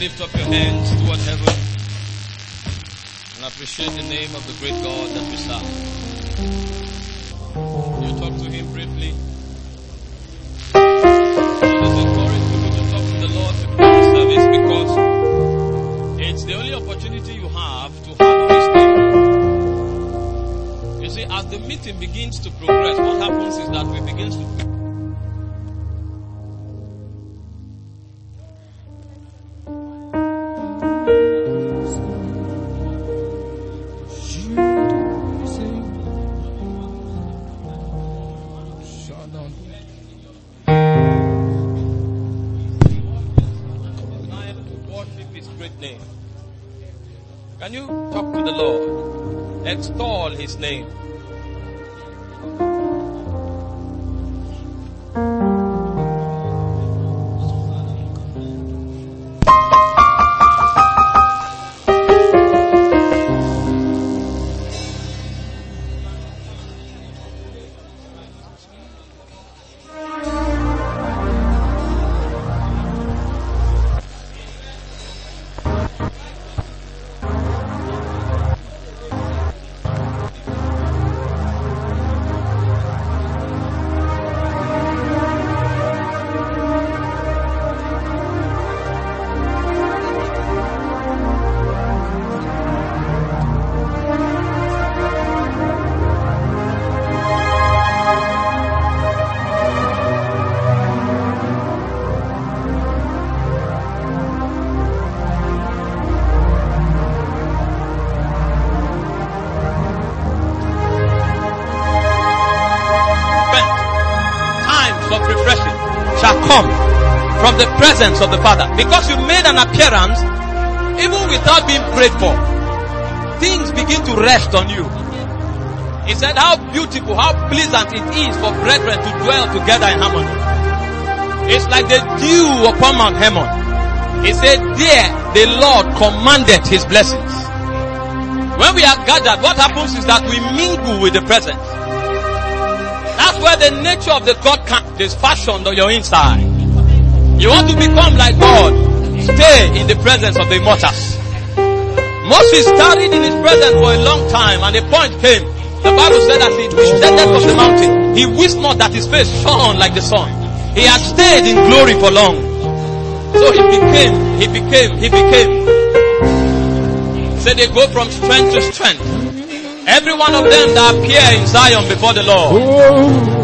lift up your hands toward heaven and appreciate the name of the great God that we serve. You talk to him briefly. Let's encourage people to talk to the Lord to begin the service, because it's the only opportunity you have to hallow his name. You see, as the meeting begins to progress, what happens is that we begin to Can you talk to the Lord? Extol his name. From the presence of the Father, because you made an appearance even without being prayed for, things begin to rest on you. He said, how beautiful, how pleasant it is for brethren to dwell together in harmony. It's like the dew upon Mount Hermon. He said, there the Lord commanded his blessings. When we are gathered, what happens is that we mingle with the presence. That's where the nature of the God is fashioned on your inside. You want to become like God, stay in the presence of the immortals. Moses tarried in his presence for a long time, and a point came. The Bible said that he descended from the mountain. He wished not that his face shone like the sun. He had stayed in glory for long. So he became. So they go from strength to strength. Every one of them that appear in Zion before the Lord.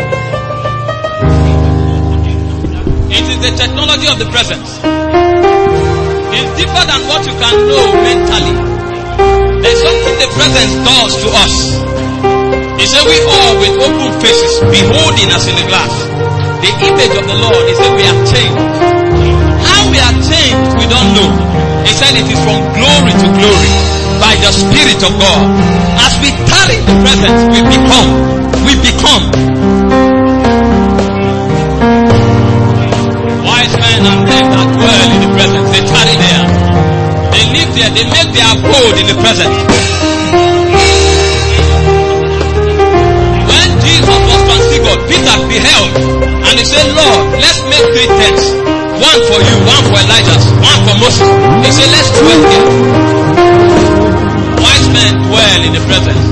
It is the technology of the presence. It's different than what you can know mentally. There's something the presence does to us. He said we all with open faces, beholding us in the glass the image of the Lord. He said we are changed. How we are changed, we don't know. He said it is from glory to glory by the Spirit of God. As we tarry in the presence, we become. Wise men and men that dwell in the presence, they tarry there. They live there, they make their abode in the presence. When Jesus was transfigured, Peter beheld, and he said, Lord, let's make 3 tents. One for you, one for Elijah, one for Moses. He said, let's dwell here. Wise men dwell in the presence.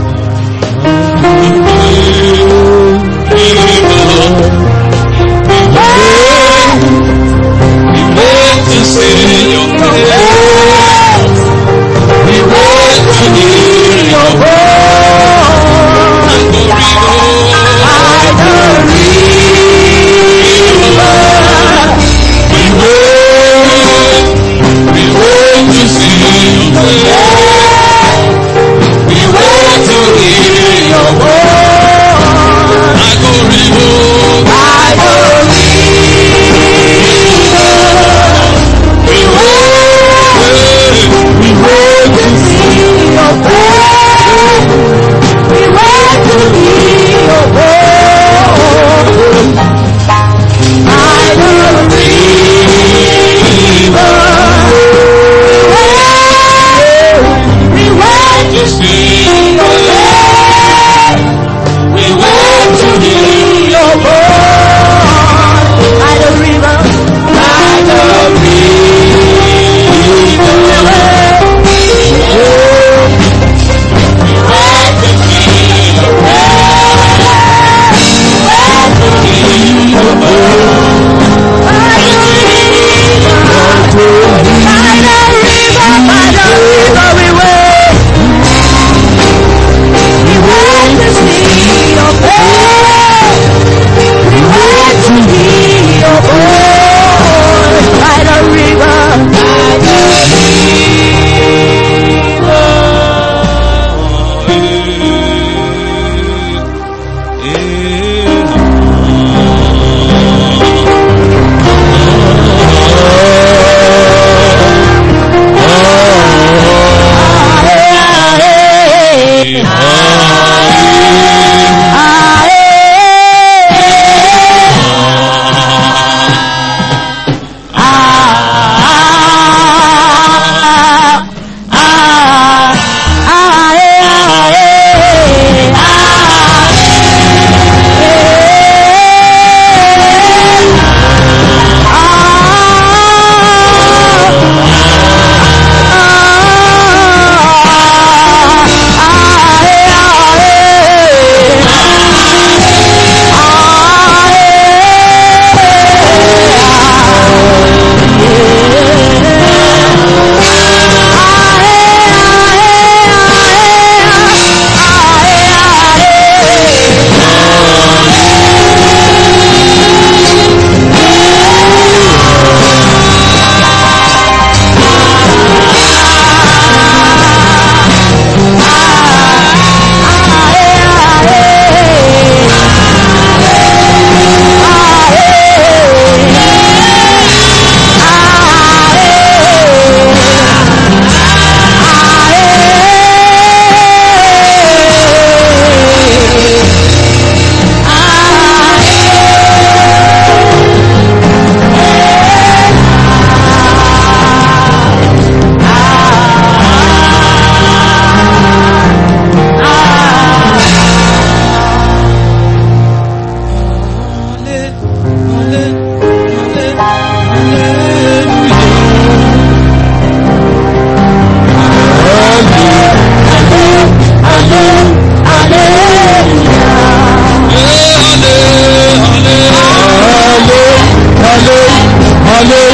To see your face, we want to hear your voice, and we want to see your face, we want to hear your voice, I go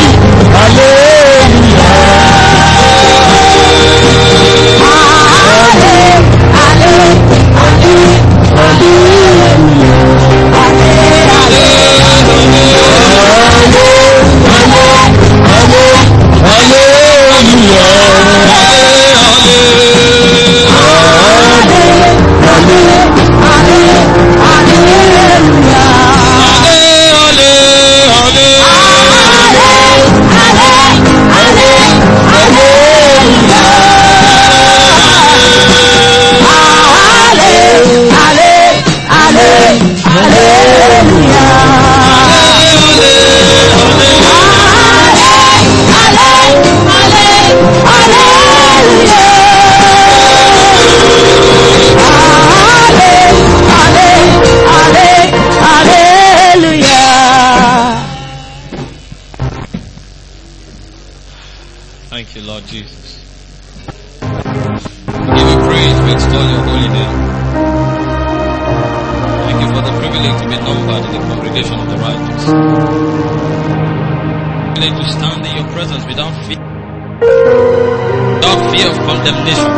Thank you, Lord Jesus. We give you praise, we extol your holy name. Thank you for the privilege to be numbered in the congregation of the righteous. The privilege to stand in your presence without fear of condemnation.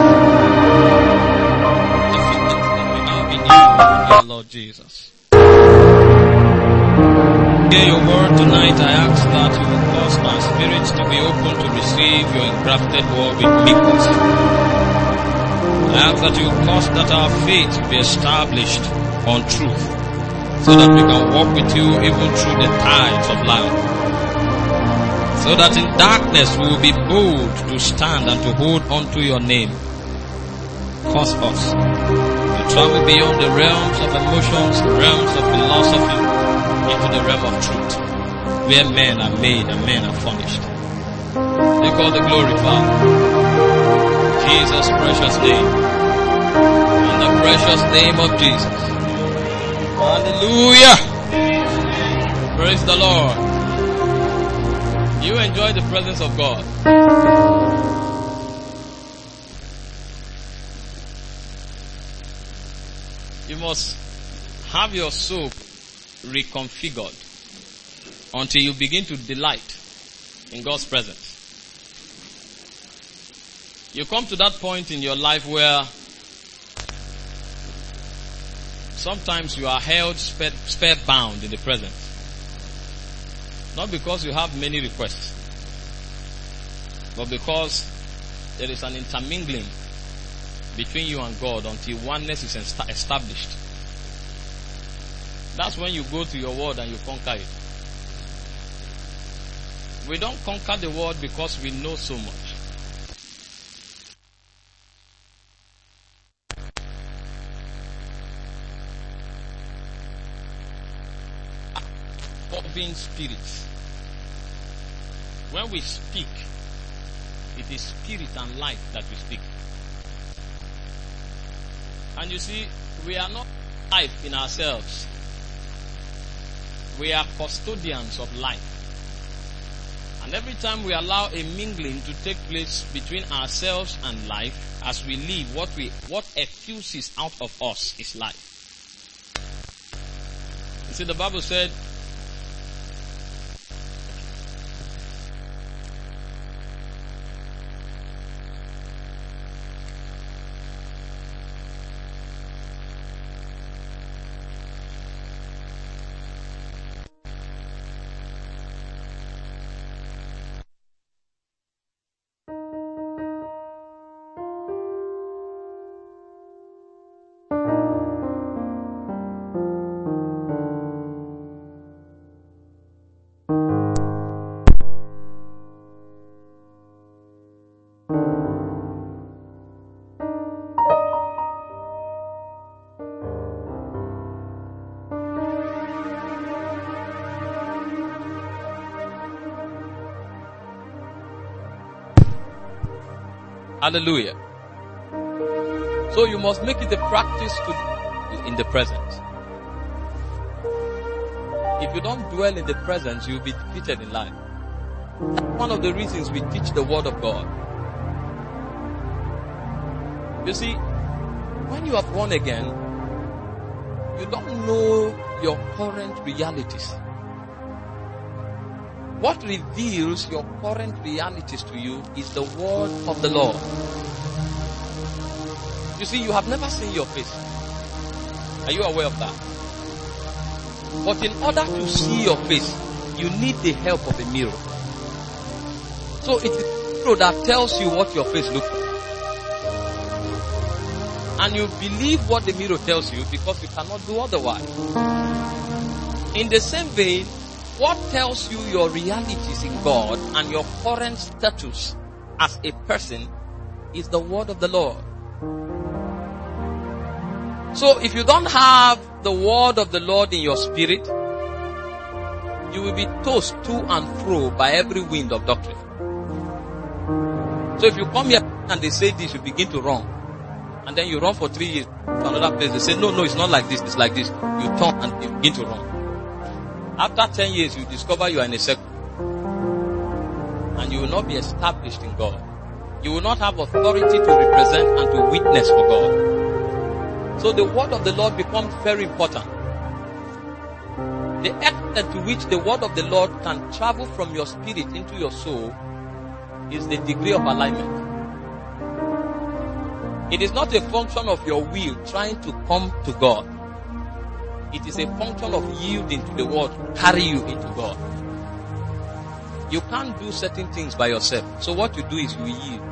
The feelings that we have in you, dear Lord Jesus. Hear your word tonight. I ask that you will cause my spirit to be open to receive your engrafted word with meekness. I ask that you will cause that our faith be established on truth, so that we can walk with you even through the tides of life. So that in darkness we will be bold to stand and to hold on to your name. Cause us to travel beyond the realms of emotions, the realms of philosophy, into the realm of truth, where men are made and men are furnished. Take all the glory, Father. Jesus' precious name. In the precious name of Jesus. Hallelujah. Praise the Lord. You enjoy the presence of God. You must have your soul reconfigured until you begin to delight in God's presence. You come to that point in your life where sometimes you are held spellbound in the presence. Not because you have many requests, but because there is an intermingling between you and God until oneness is established. That's when you go to your word and you conquer it. We don't conquer the word because we know so much. Being spirits. When we speak, it is spirit and life that we speak. And you see, we are not life in ourselves. We are custodians of life. And every time we allow a mingling to take place between ourselves and life, as we live, what effuses out of us is life. You see, the Bible said, hallelujah. So you must make it a practice to dwell in the presence. If you don't dwell in the presence, you'll be defeated in life. That's one of the reasons we teach the word of God. You see, when you are born again, you don't know your current realities. What reveals your current realities to you is the word of the Lord. You see, you have never seen your face. Are you aware of that? But in order to see your face, you need the help of a mirror. So it is a mirror that tells you what your face looks like. And you believe what the mirror tells you because you cannot do otherwise. In the same vein, what tells you your realities in God and your current status as a person is the word of the Lord. So if you don't have the word of the Lord in your spirit, you will be tossed to and fro by every wind of doctrine. So if you come here and they say this, you begin to run. And then you run for 3 years to another place. They say, no, it's not like this, it's like this. You turn and you begin to run. After 10 years, you discover you are in a circle. And you will not be established in God. You will not have authority to represent and to witness for God. So the word of the Lord becomes very important. The extent to which the word of the Lord can travel from your spirit into your soul is the degree of alignment. It is not a function of your will trying to come to God. It is a function of yielding to the word to carry you into God. You can't do certain things by yourself. So what you do is you yield.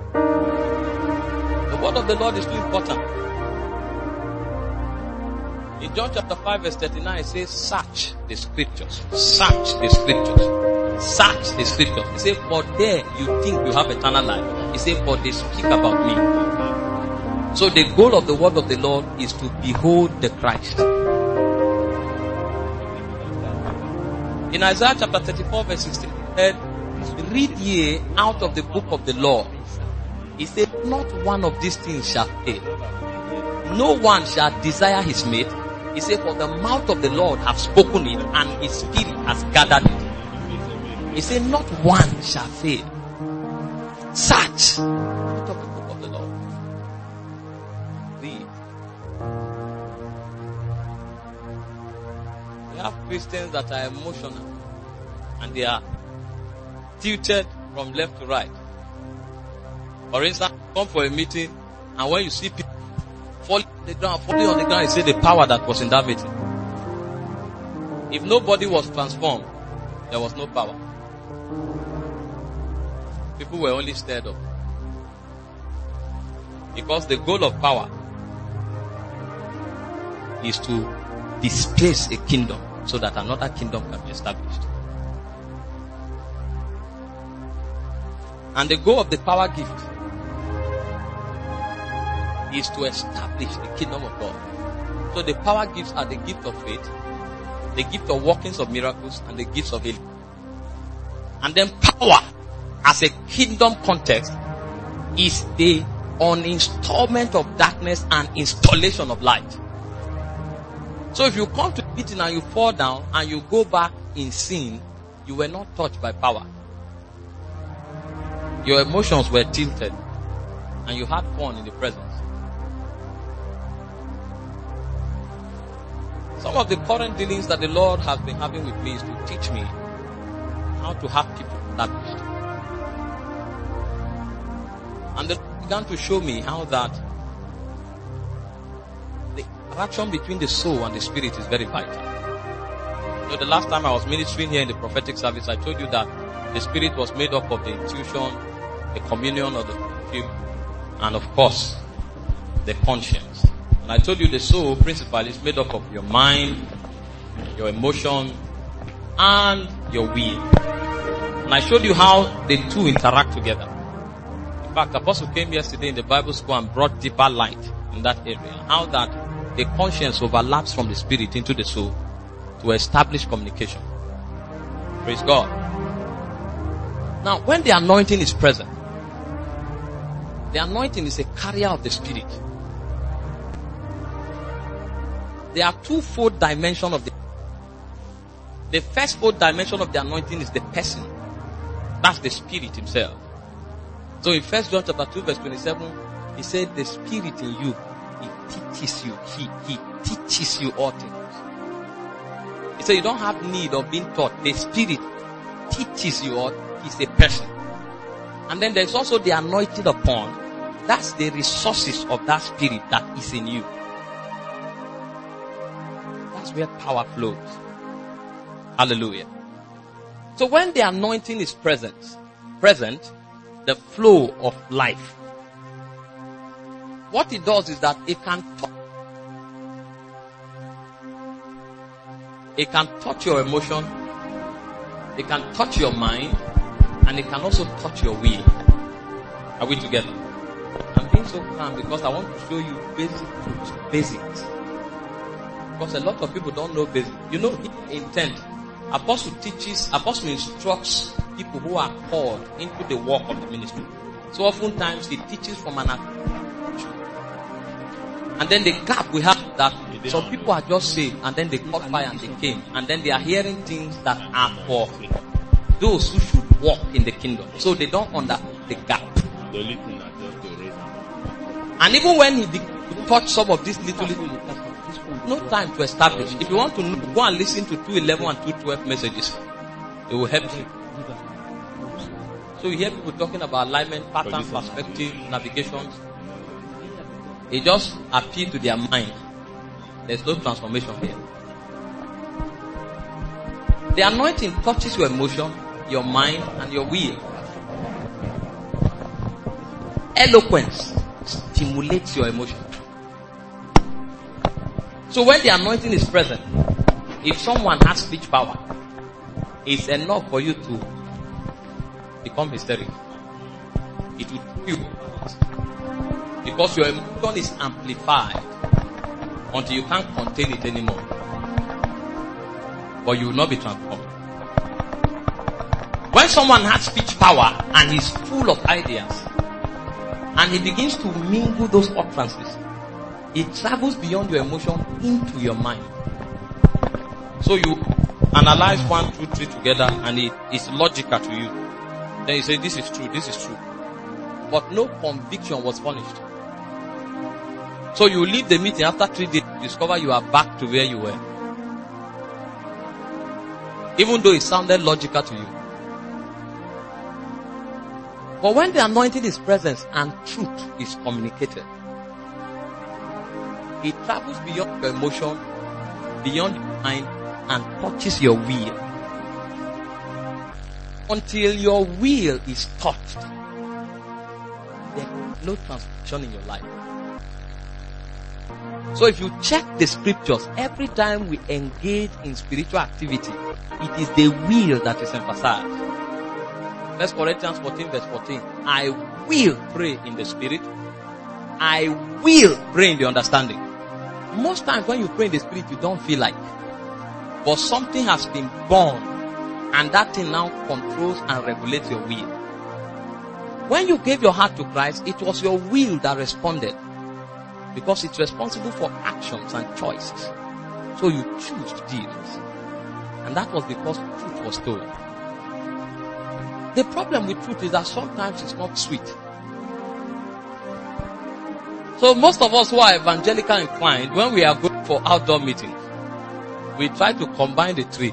The word of the Lord is too important. In John chapter 5 verse 39 it says, search the scriptures. Search the scriptures. Search the scriptures. He said, for there you think you have eternal life. He said, for they speak about me. So the goal of the word of the Lord is to behold the Christ. In Isaiah chapter 34 verse 16, he said, read ye out of the book of the law. He said, not one of these things shall fail. No one shall desire his mate. He said, for the mouth of the Lord hath spoken it, and his spirit has gathered it. He said, not one shall fail. Search out of the book of the Lord. Read. We have Christians that are emotional, and they are tilted from left to right. For instance, come for a meeting, and when you see people falling on the ground, you say the power that was in that meeting. If nobody was transformed, there was no power. People were only stirred up. Because the goal of power is to displace a kingdom so that another kingdom can be established. And the goal of the power gift is to establish the kingdom of God. So the power gifts are the gift of faith, the gift of workings of miracles, and the gifts of healing. And then power as a kingdom context is the uninstallment of darkness and installation of light. So if you come to meeting and you fall down and you go back in sin, you were not touched by power. Your emotions were tilted and you had fun in the presence. Some of the current dealings that the Lord has been having with me is to teach me how to have people established. And the Lord began to show me how that the interaction between the soul and the spirit is very vital. You know, the last time I was ministering here in the prophetic service, I told you that the spirit was made up of the intuition, the communion of the fellowship, and of course, the conscience. And I told you the soul principle is made up of your mind, your emotion, and your will. And I showed you how the two interact together. In fact, Apostle came yesterday in the Bible school and brought deeper light in that area. How that the conscience overlaps from the spirit into the soul to establish communication. Praise God. Now, when the anointing is present, the anointing is a carrier of the spirit. There are two-fold dimension of the first fold dimension of the anointing is the person. That's the spirit himself. So in 1 John chapter 2 verse 27, he said the spirit in you, he teaches you. He teaches you all things. He said you don't have need of being taught. The spirit teaches you or is a person. And then there's also the anointing upon. That's the resources of that spirit that is in you. That's where power flows. Hallelujah. So when the anointing is present, the flow of life, what it does is that it can touch your emotion, it can touch your mind, and it can also touch your will. Are we together? I'm being so calm because I want to show you basics. Because a lot of people don't know basics. You know, intent. Apostle instructs people who are called into the work of the ministry. So oftentimes he teaches from an approach. And then the gap we have that some people are just saved and then they caught fire and they came. And then they are hearing things that are for those who should walk in the kingdom. So they don't understand the gap. And even when he touch some of these little, no time to establish. If you want to go and listen to 2:11 and 2:12 messages, it will help you. So you hear people talking about alignment, pattern, perspective, navigations. It just appeals to their mind. There's no transformation here. The anointing touches your emotion, your mind, and your will. Eloquence stimulates your emotion. So when the anointing is present, if someone has speech power, it's enough for you to become hysterical. It will kill you. Because your emotion is amplified until you can't contain it anymore. But you will not be transformed. When someone has speech power and is full of ideas, and he begins to mingle those utterances, it travels beyond your emotion into your mind. So you analyze 1, 2, 3 together and it is logical to you. Then you say, this is true, this is true. But no conviction was furnished. So you leave the meeting after 3 days, you discover you are back to where you were. Even though it sounded logical to you. But when the anointing is present and truth is communicated, it travels beyond your emotion, beyond your mind, and touches your will. Until your will is touched, there is no transformation in your life. So if you check the scriptures, every time we engage in spiritual activity, it is the will that is emphasized. 1 Corinthians 14 verse 14. I will pray in the spirit. I will pray in the understanding. Most times when you pray in the spirit, you don't feel like. But something has been born, and that thing now controls and regulates your will. When you gave your heart to Christ, it was your will that responded. Because it's responsible for actions and choices. So you choose to do it. And that was because truth was told. The problem with truth is that sometimes it's not sweet. So most of us who are evangelical inclined, when we are going for outdoor meetings, we try to combine the three.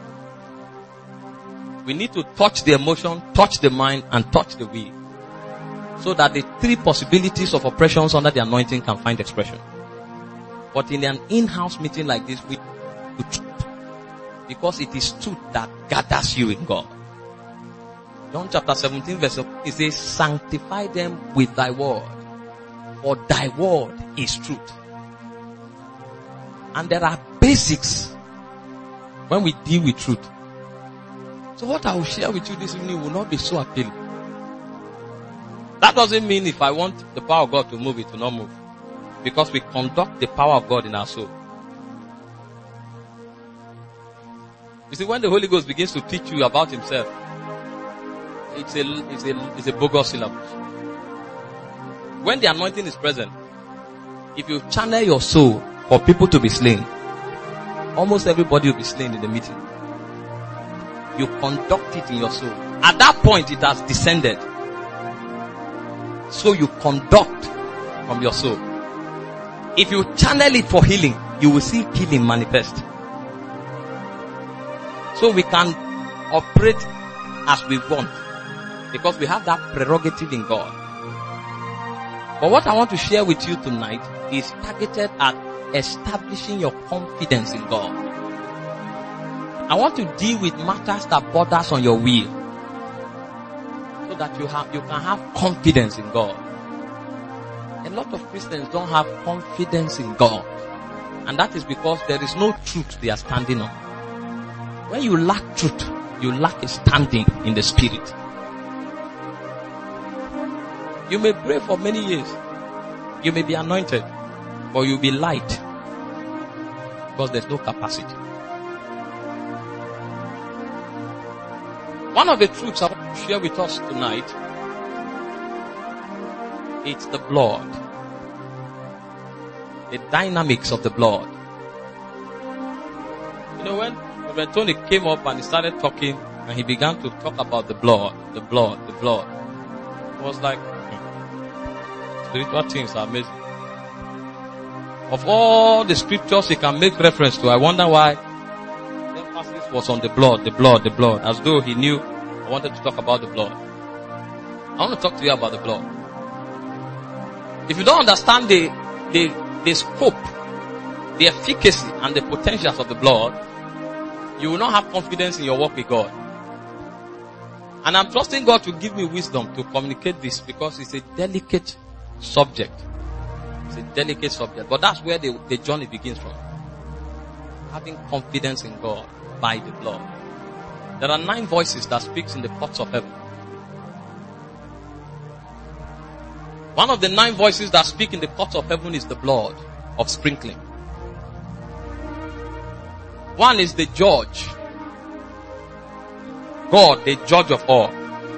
We need to touch the emotion, touch the mind, and touch the will. So that the three possibilities of operations under the anointing can find expression. But in an in-house meeting like this, we do truth. Because it is truth that gathers you in God. John chapter 17 verse 1, it says, sanctify them with thy word. For thy word is truth. And there are basics when we deal with truth. So what I will share with you this evening will not be so appealing. That doesn't mean if I want the power of God to move, it will not move. Because we conduct the power of God in our soul. You see, when the Holy Ghost begins to teach you about himself, it's a bogus syllabus. When the anointing is present, if you channel your soul for people to be slain, almost everybody will be slain in the meeting. You conduct it in your soul. At that point, it has descended. So you conduct from your soul. If you channel it for healing, you will see healing manifest. So we can operate as we want, because we have that prerogative in God. But what I want to share with you tonight is targeted at establishing your confidence in God. I want to deal with matters that borders on your will, so that you can have confidence in God. A lot of Christians don't have confidence in God, and that is because there is no truth they are standing on. When you lack truth, you lack a standing in the spirit. You may pray for many years, you may be anointed, but you'll be light because there's no capacity. One of the truths I want to share with us tonight, it's the blood. The dynamics of the blood. You know, when Tony came up and he started talking and he began to talk about the blood. It was like, spiritual things are amazing. Of all the scriptures he can make reference to, I wonder why the emphasis was on the blood, as though he knew I wanted to talk about the blood. I want to talk to you about the blood. If you don't understand the scope, the efficacy and the potentials of the blood, you will not have confidence in your walk with God. And I'm trusting God to give me wisdom to communicate this, because it's a delicate subject. It's a delicate subject. But that's where the journey begins from. Having confidence in God by the blood. There are 9 voices that speaks in the courts of heaven. One of the 9 voices that speak in the courts of heaven is the blood of sprinkling. One is the judge. God, the judge of all.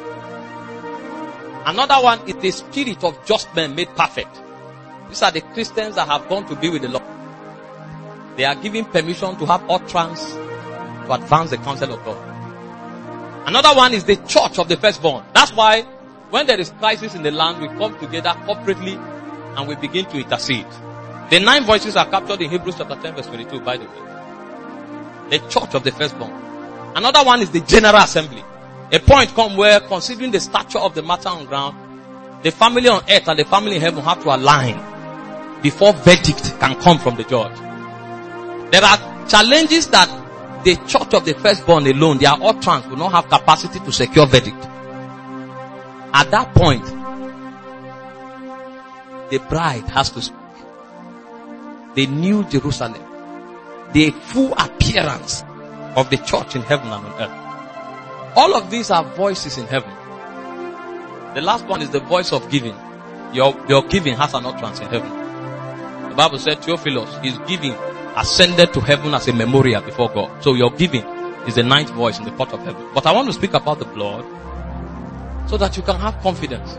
Another one is the spirit of just men made perfect. These are the Christians that have gone to be with the Lord. They are given permission to have utterance to advance the counsel of God. Another one is the church of the firstborn. That's why when there is crisis in the land, we come together corporately and we begin to intercede. The 9 voices are captured in Hebrews chapter 10 verse 22, by the way. The church of the firstborn. Another one is the general assembly. A point come where, considering the stature of the matter on ground, the family on earth and the family in heaven have to align before verdict can come from the judge. There are challenges that the church of the firstborn alone, their utterance will not have capacity to secure verdict. At that point, the bride has to speak. The new Jerusalem, the full appearance of the church in heaven and on earth. All of these are voices in heaven. The last one is the voice of giving. Your giving has an utterance in heaven. The Bible said Theophilus, his giving ascended to heaven as a memorial before God. So your giving is the 9th voice in the court of heaven. But I want to speak about the blood so that you can have confidence.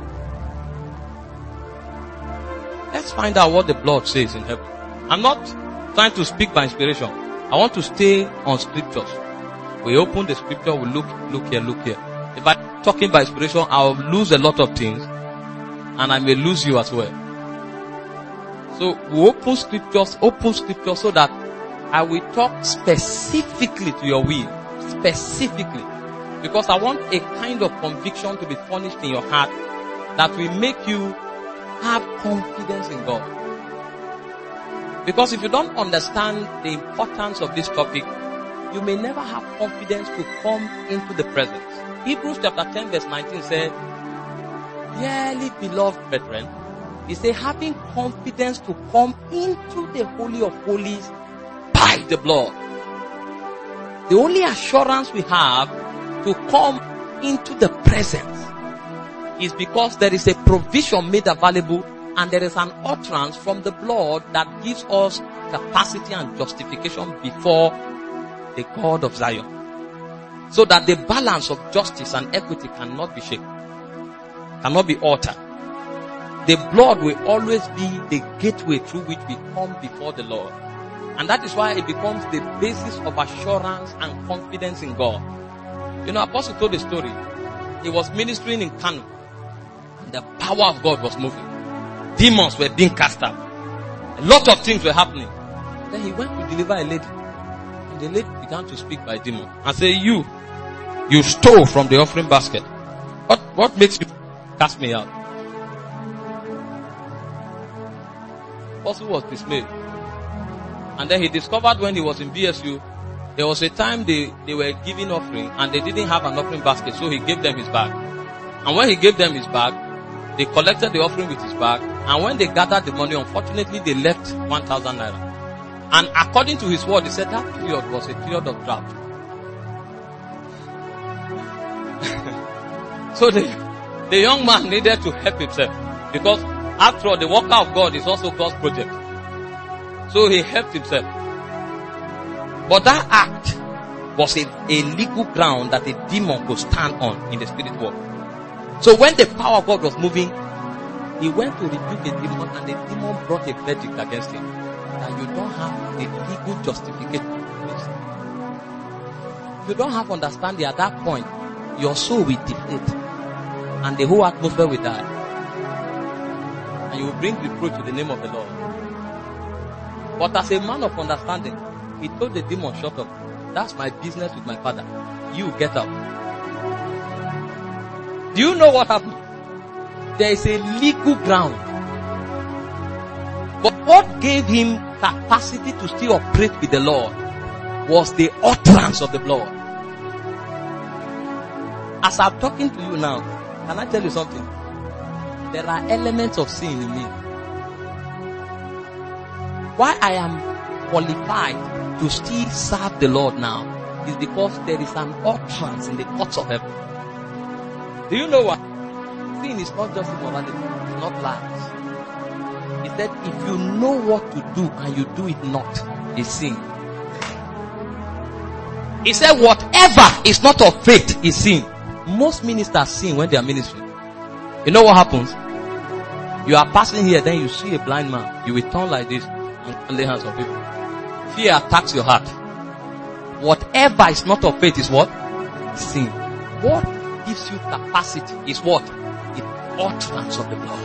Let's find out what the blood says in heaven. I'm not trying to speak by inspiration. I want to stay on scriptures. We open the scripture, we look here. If I'm talking by inspiration, I'll lose a lot of things and I may lose you as well. So we open scriptures so that I will talk specifically to your will. Specifically. Because I want a kind of conviction to be furnished in your heart that will make you have confidence in God. Because if you don't understand the importance of this topic, you may never have confidence to come into the presence. Hebrews chapter 10 verse 19 said, dearly beloved brethren, he said, having confidence to come into the Holy of Holies by the blood. The only assurance we have to come into the presence is because there is a provision made available and there is an utterance from the blood that gives us capacity and justification before the God of Zion. So that the balance of justice and equity cannot be shaken, cannot be altered. The blood will always be the gateway through which we come before the Lord. And that is why it becomes the basis of assurance and confidence in God. You know, Apostle told a story. He was ministering in Kanu, and the power of God was moving. Demons were being cast out. A lot of things were happening. Then he went to deliver a lady. And the lady began to speak by demon and say, you, You stole from the offering basket. What makes you cast me out? Apostle was dismayed. And then he discovered when he was in BSU, there was a time they were giving offering and they didn't have an offering basket, so he gave them his bag. And when he gave them his bag, they collected the offering with his bag, and when they gathered the money, unfortunately they left 1,000 naira. And according to his word, he said that period was a period of drought. So the young man needed to help himself, because after all, the worker of God is also God's project. So he helped himself. But that act was a legal ground that a demon could stand on in the spirit world. So when the power of God was moving, he went to rebuke a demon, and the demon brought a verdict against him that you don't have a legal justification. You don't have understanding at that point. Your soul will deflate, and the whole atmosphere will die, and you will bring reproach to the name of the Lord. But as a man of understanding, he told the demon, shut up. That's my business with my father. You get out. Do you know what happened? There is a legal ground. But what gave him capacity to still operate with the Lord was the utterance of the blood. As I'm talking to you now, can I tell you something? There are elements of sin in me. Why I am qualified to still serve the Lord now is because there is an utterance in the courts of heaven. Do you know what? Sin is not just immorality, it's not lies. He said, if you know what to do and you do it not, it's sin. He said, whatever is not of faith is sin. Most ministers sin when they are ministering. You know what happens? You are passing here, then you see a blind man. You will turn like this and lay hands on people. Fear attacks your heart. Whatever is not of faith is what? Sin. What gives you capacity is what? The utterance of the blood.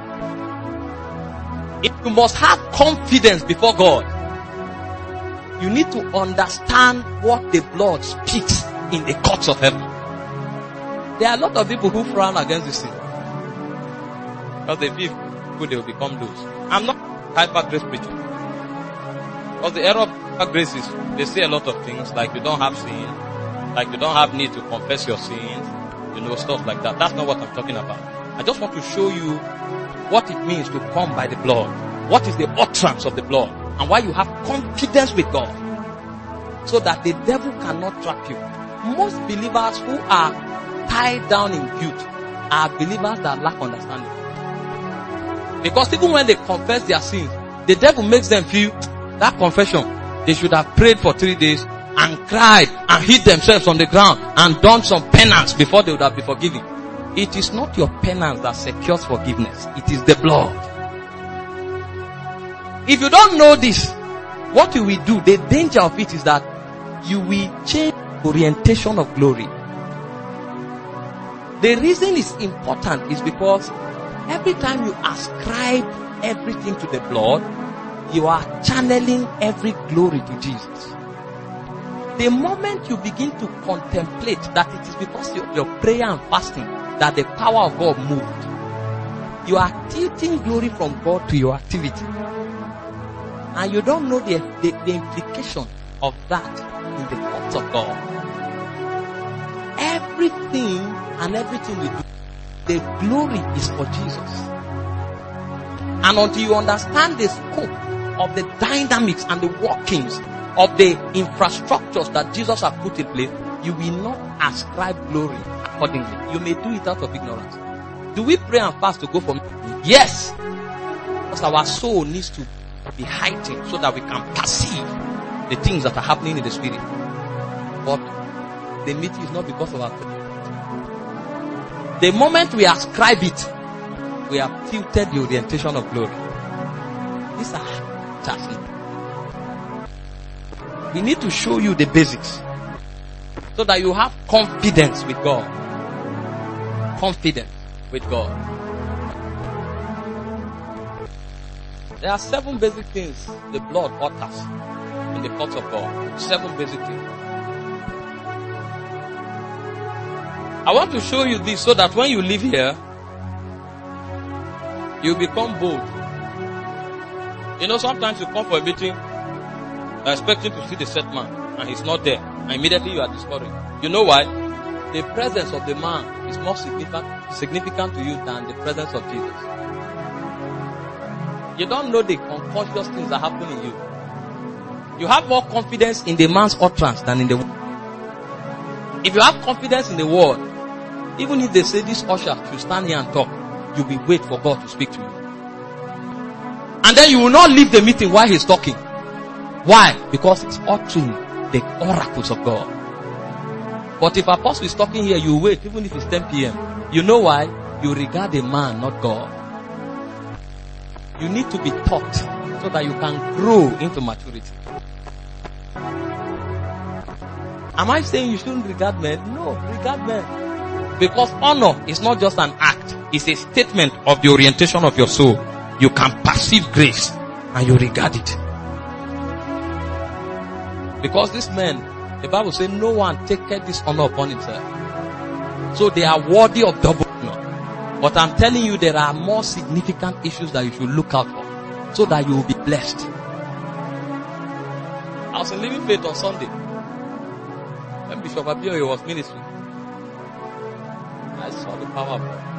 If you must have confidence before God, you need to understand what the blood speaks in the courts of heaven. There are a lot of people who frown against this sin, because they feel good, they will become those. I'm not hyper grace preaching, because the error of hyper grace is they say a lot of things like you don't have sin, like you don't have need to confess your sins, stuff like that. That's not what I'm talking about. I just want to show you what it means to come by the blood. What is the utterance of the blood, and why you have confidence with God, so that the devil cannot trap you. Most believers who are tied down in guilt are believers that lack understanding. Because even when they confess their sins, the devil makes them feel that confession, they should have prayed for 3 days and cried and hid themselves on the ground and done some penance before they would have been forgiven. It is not your penance that secures forgiveness. It is the blood. If you don't know this, what you will do, the danger of it is that you will change orientation of glory. The reason it's important is because every time you ascribe everything to the blood, you are channeling every glory to Jesus. The moment you begin to contemplate that it is because of your prayer and fasting that the power of God moved, you are tilting glory from God to your activity. And you don't know the implication of that in the courts of God. Everything and everything we do, the glory is for Jesus. And until you understand the scope of the dynamics and the workings of the infrastructures that Jesus has put in place, you will not ascribe glory accordingly. You may do it out of ignorance. Do we pray and fast to go for miracles? Yes. Because our soul needs to be heightened so that we can perceive the things that are happening in the spirit. But the meeting is not because of our faith. The moment we ascribe it, we have tilted the orientation of glory. These are tasks. We need to show you the basics so that you have confidence with God. Confidence with God. There are 7 basic things the blood utters in the courts of God. 7 basic things. I want to show you this so that when you leave here, you become bold. You know, sometimes you come for a meeting, expecting to see the set man, and he's not there. And immediately you are discouraged. You know why? The presence of the man is more significant to you than the presence of Jesus. You don't know the unconscious things that happen in you. You have more confidence in the man's utterance than in the word. If you have confidence in the word, even if they say this usher should stand here and talk, you will wait for God to speak to you. And then you will not leave the meeting while he's talking. Why? Because it's uttering the oracles of God. But if apostle is talking here, you wait even if it's 10 p.m. You know why? You regard a man, not God. You need to be taught so that you can grow into maturity. Am I saying you shouldn't regard men? No, regard men. Because honor is not just an act. It's a statement of the orientation of your soul. You can perceive grace and you regard it. Because these men, the Bible says no one taketh this honor upon himself. So they are worthy of double honor. But I'm telling you, there are more significant issues that you should look out for so that you will be blessed. I was in Living Faith on Sunday when Bishop Abioye was ministering. I saw the power of God.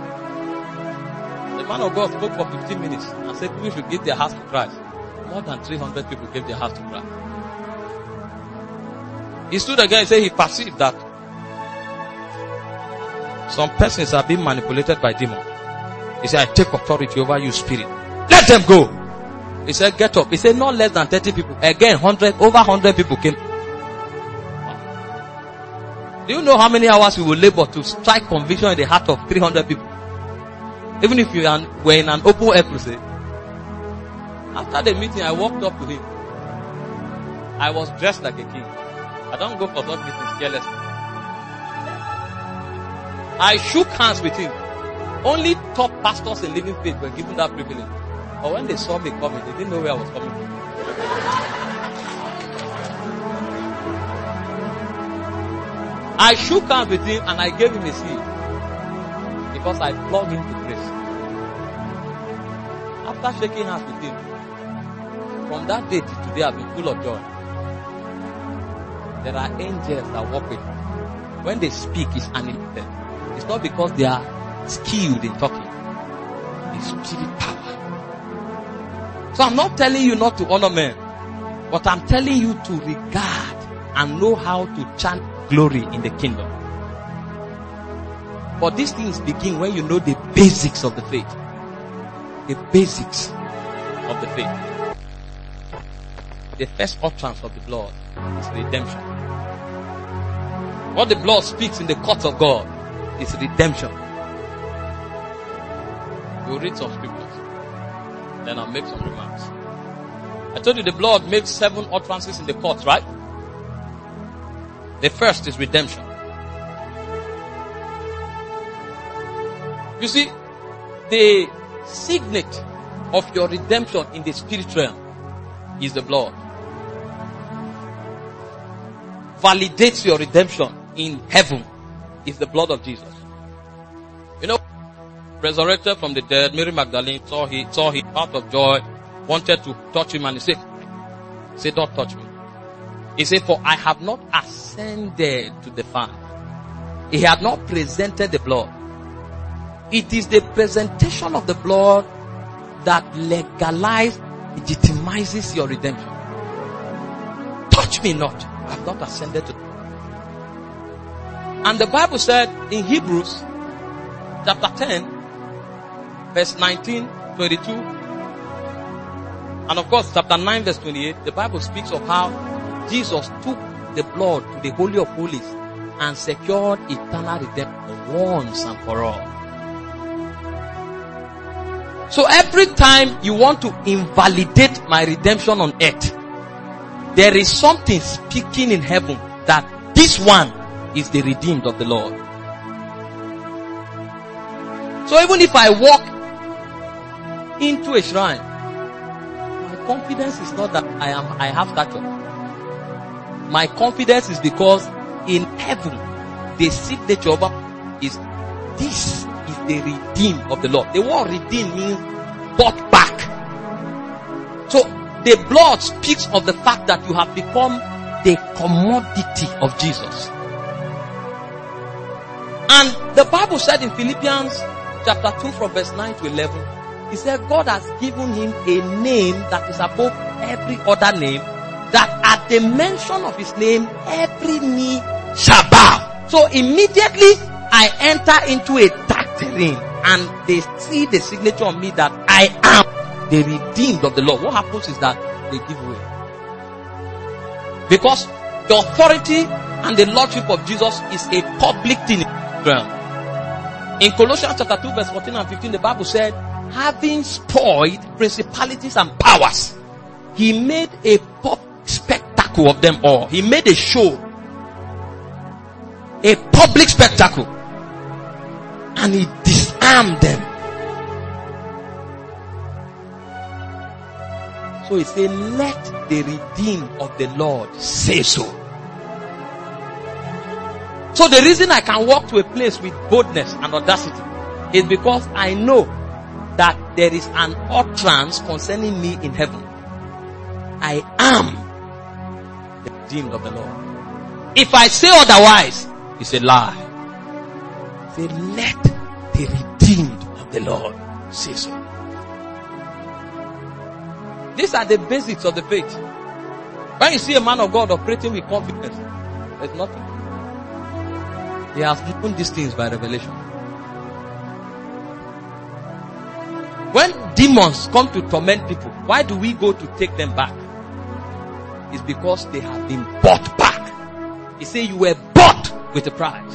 The man of God spoke for 15 minutes and said people should give their hearts to Christ. More than 300 people gave their hearts to Christ. He stood again and said he perceived that some persons are being manipulated by demons. He said, I take authority over you, spirit. Let them go. He said, get up. He said, not less than 30 people. Again, over 100 people came. Do you know how many hours we will labor to strike conviction in the heart of 300 people? Even if you were in an open air crusade. After the meeting, I walked up to him. I was dressed like a king. I don't go for such meetings carelessly. I shook hands with him. Only top pastors in Living Faith were given that privilege. But when they saw me coming, they didn't know where I was coming from. I shook hands with him and I gave him a seat. Because I plugged into grace. After shaking hands with him, from that day to today I've been full of joy. There are angels that walk with me. When they speak, it's animated. It's not because they are skilled in talking. It's spirit power. So I'm not telling you not to honor men, but I'm telling you to regard and know how to chant glory in the kingdom. But these things begin when you know the basics of the faith. The basics of the faith. The first utterance of the blood is redemption. What the blood speaks in the courts of God is redemption. We'll read some scriptures. Then I'll make some remarks. I told you the blood makes 7 utterances in the courts, right? The first is redemption. You see, the signet of your redemption in the spirit realm is the blood. Validates your redemption in heaven is the blood of Jesus. You know, resurrected from the dead, Mary Magdalene saw him out of joy, wanted to touch him, and he said, don't touch me. He said, for I have not ascended to the Father. He had not presented the blood. It is the presentation of the blood that legitimizes your redemption. Touch me not. I have not ascended to. And the Bible said in Hebrews chapter 10 verse 19, 22, and of course chapter 9 verse 28, the Bible speaks of how Jesus took the blood to the Holy of Holies and secured eternal redemption once and for all. So every time you want to invalidate my redemption on earth, there is something speaking in heaven that this one is the redeemed of the Lord. So even if I walk into a shrine, my confidence is not that I have stature. My confidence is because in heaven, the signature of is this is the redeemed of the Lord. The word redeemed means bought back. So the blood speaks of the fact that you have become the commodity of Jesus. And the Bible said in Philippians chapter 2 from verse 9 to 11, he said God has given him a name that is above every other name, that at the mention of his name, every knee shall bow. So immediately I enter into a dark terrain and they see the signature on me that I am the redeemed of the Lord. What happens is that they give way. Because the authority and the lordship of Jesus is a public thing. In Colossians chapter 2 verse 14 and 15, the Bible said, having spoiled principalities and powers, he made a public spectacle of them all. He made a show, a public spectacle, and he disarmed them. So he said, let the redeemed of the Lord say so. So the reason I can walk to a place with boldness and audacity is because I know that there is an utterance concerning me in heaven. I am the redeemed of the Lord. If I say otherwise, it's a lie. Say, let the redeemed of the Lord say so. These are the basics of the faith. When you see a man of God operating with confidence, there's nothing. He has known these things by revelation. When demons come to torment people, why do we go to take them back? It's because they have been bought back. He said you were bought with a price.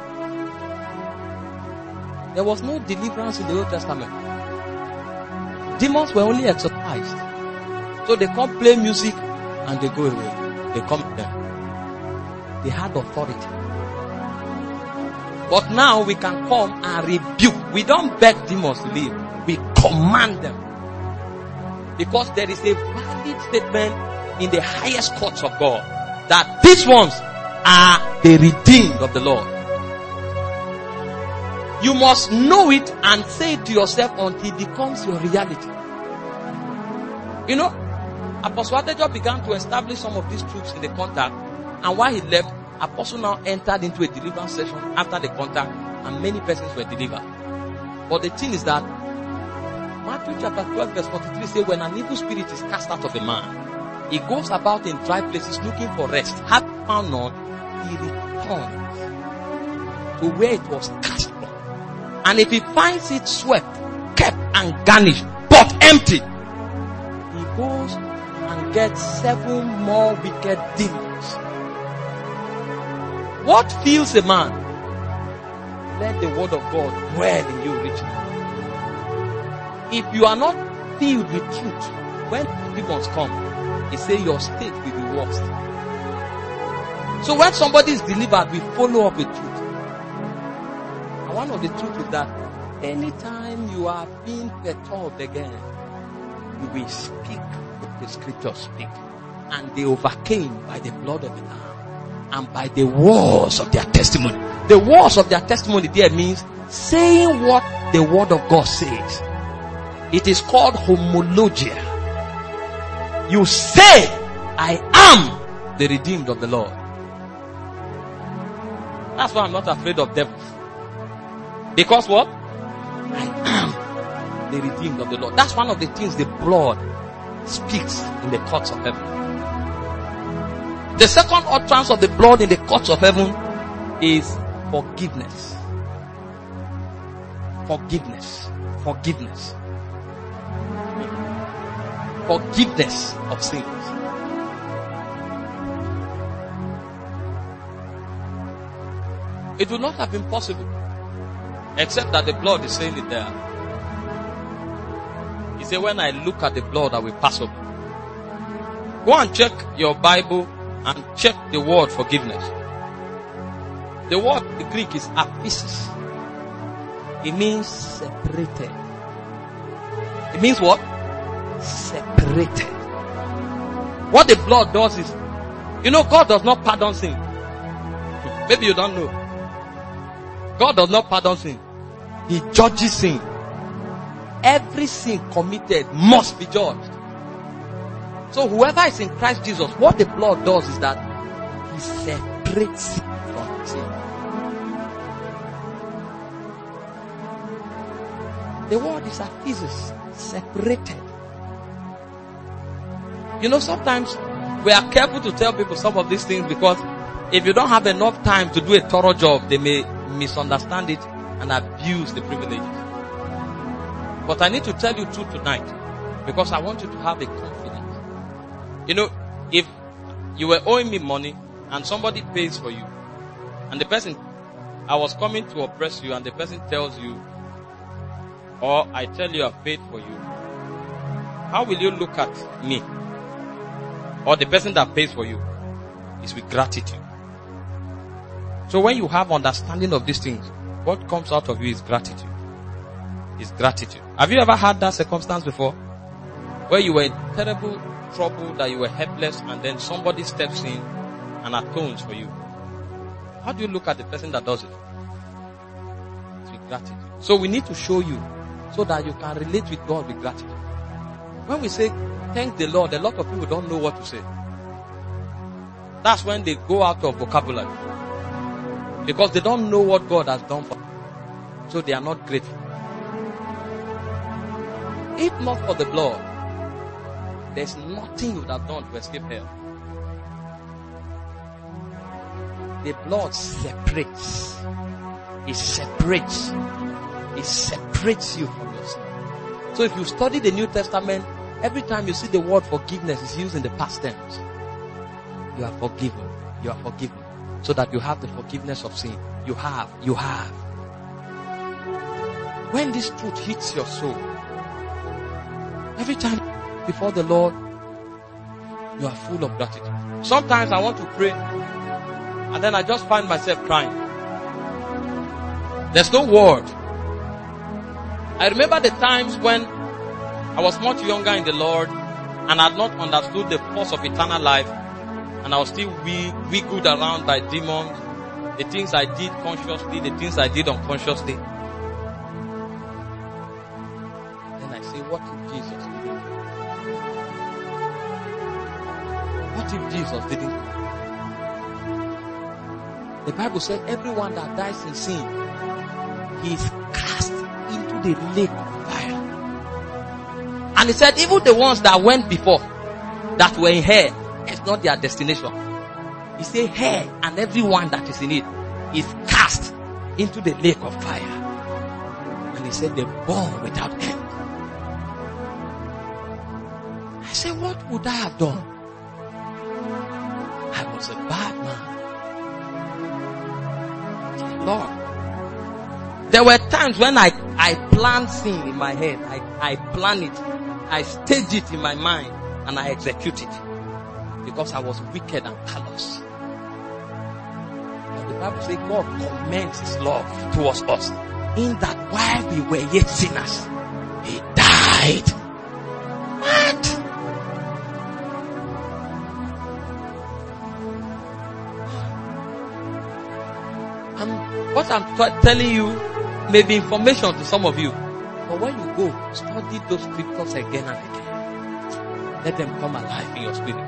There was no deliverance in the Old Testament. Demons were only exorcised. So they come play music and they go away. They come there. They had authority. But now we can come and rebuke. We don't beg demons to leave. We command them. Because there is a valid statement in the highest courts of God that these ones are the redeemed of the Lord. You must know it and say it to yourself until it becomes your reality. You know, Apostle Adejo began to establish some of these truths in the contact, and while he left, Apostle now entered into a deliverance session after the contact, and many persons were delivered. But the thing is that Matthew chapter 12 verse 43 says, when an evil spirit is cast out of a man, he goes about in dry places looking for rest. Having found none, he returns to where it was cast from. And if he finds it swept, kept and garnished, but empty, he goes and gets 7 more wicked demons. What fills a man? Let the word of God dwell in you richly. If you are not filled with truth, when demons come, they say your state will be worse. So when somebody is delivered, we follow up with truth. And one of the truths is that anytime you are being perturbed again, you will speak what the scriptures speak. And they overcame by the blood of the Lamb and by the words of their testimony. The words of their testimony there means saying what the word of God says. It is called homologia. You say, I am the redeemed of the Lord. That's why I'm not afraid of devils. Because what? I am the redeemed of the Lord. That's one of the things the blood speaks in the courts of heaven. The second utterance of the blood in the courts of heaven is forgiveness. Forgiveness. Forgiveness. Forgiveness of sins. It would not have been possible except that the blood is saying it there. He said, when I look at the blood, I will pass over. Go and check your Bible and check the word forgiveness. The word in the Greek is aphesis. It means separated. It means what? Separated. What the blood does is, you know, God does not pardon sin. Maybe you don't know. God does not pardon sin. He judges sin. Every sin committed must be judged. So whoever is in Christ Jesus, what the blood does is that he separates sin from sin. The word is aphesis, separated. You know, sometimes we are careful to tell people some of these things because if you don't have enough time to do a thorough job, they may misunderstand it and abuse the privileges. But I need to tell you truth tonight because I want you to have a confidence. You know, if you were owing me money and somebody pays for you and the person, I was coming to oppress you and the person tells you, or I tell you I've paid for you, how will you look at me? Or the person that pays for you is with gratitude. So when you have understanding of these things, what comes out of you is gratitude. Is gratitude. Have you ever had that circumstance before? Where you were in terrible trouble, that you were helpless, and then somebody steps in and atones for you. How do you look at the person that does it? It's with gratitude. So we need to show you so that you can relate with God with gratitude. When we say thank the Lord, a lot of people don't know what to say. That's when they go out of vocabulary. Because they don't know what God has done for them. So they are not grateful. If not for the blood, there's nothing you would have done to escape hell. The blood separates. It separates. It separates you from your sin. So if you study the New Testament, every time you see the word forgiveness is used in the past tense. You are forgiven. You are forgiven. So that you have the forgiveness of sin. You have. When this truth hits your soul, every time before the Lord, you are full of gratitude. Sometimes I want to pray, and then I just find myself crying. There's no word. I remember the times when I was much younger in the Lord, and I had not understood the force of eternal life, and I was still wiggled around by demons, the things I did consciously, the things I did unconsciously. Then I say, what if Jesus didn't? What if Jesus didn't? The Bible said everyone that dies in sin, he is cast into the lake of fire. And he said even the ones that went before, that were in hell, it's not their destination. He said hell and everyone that is in it is cast into the lake of fire. And he said they burn without end. I said, what would I have done? I was a bad man. Lord, there were times when I planned sin in my head. I plan it. I stage it in my mind and I execute it. Because I was wicked and callous. But the Bible says God commends his love towards us. In that while we were yet sinners, he died. What? What I'm telling you may be information to some of you. But when you go, study those scriptures again and again. Let them come alive in your spirit.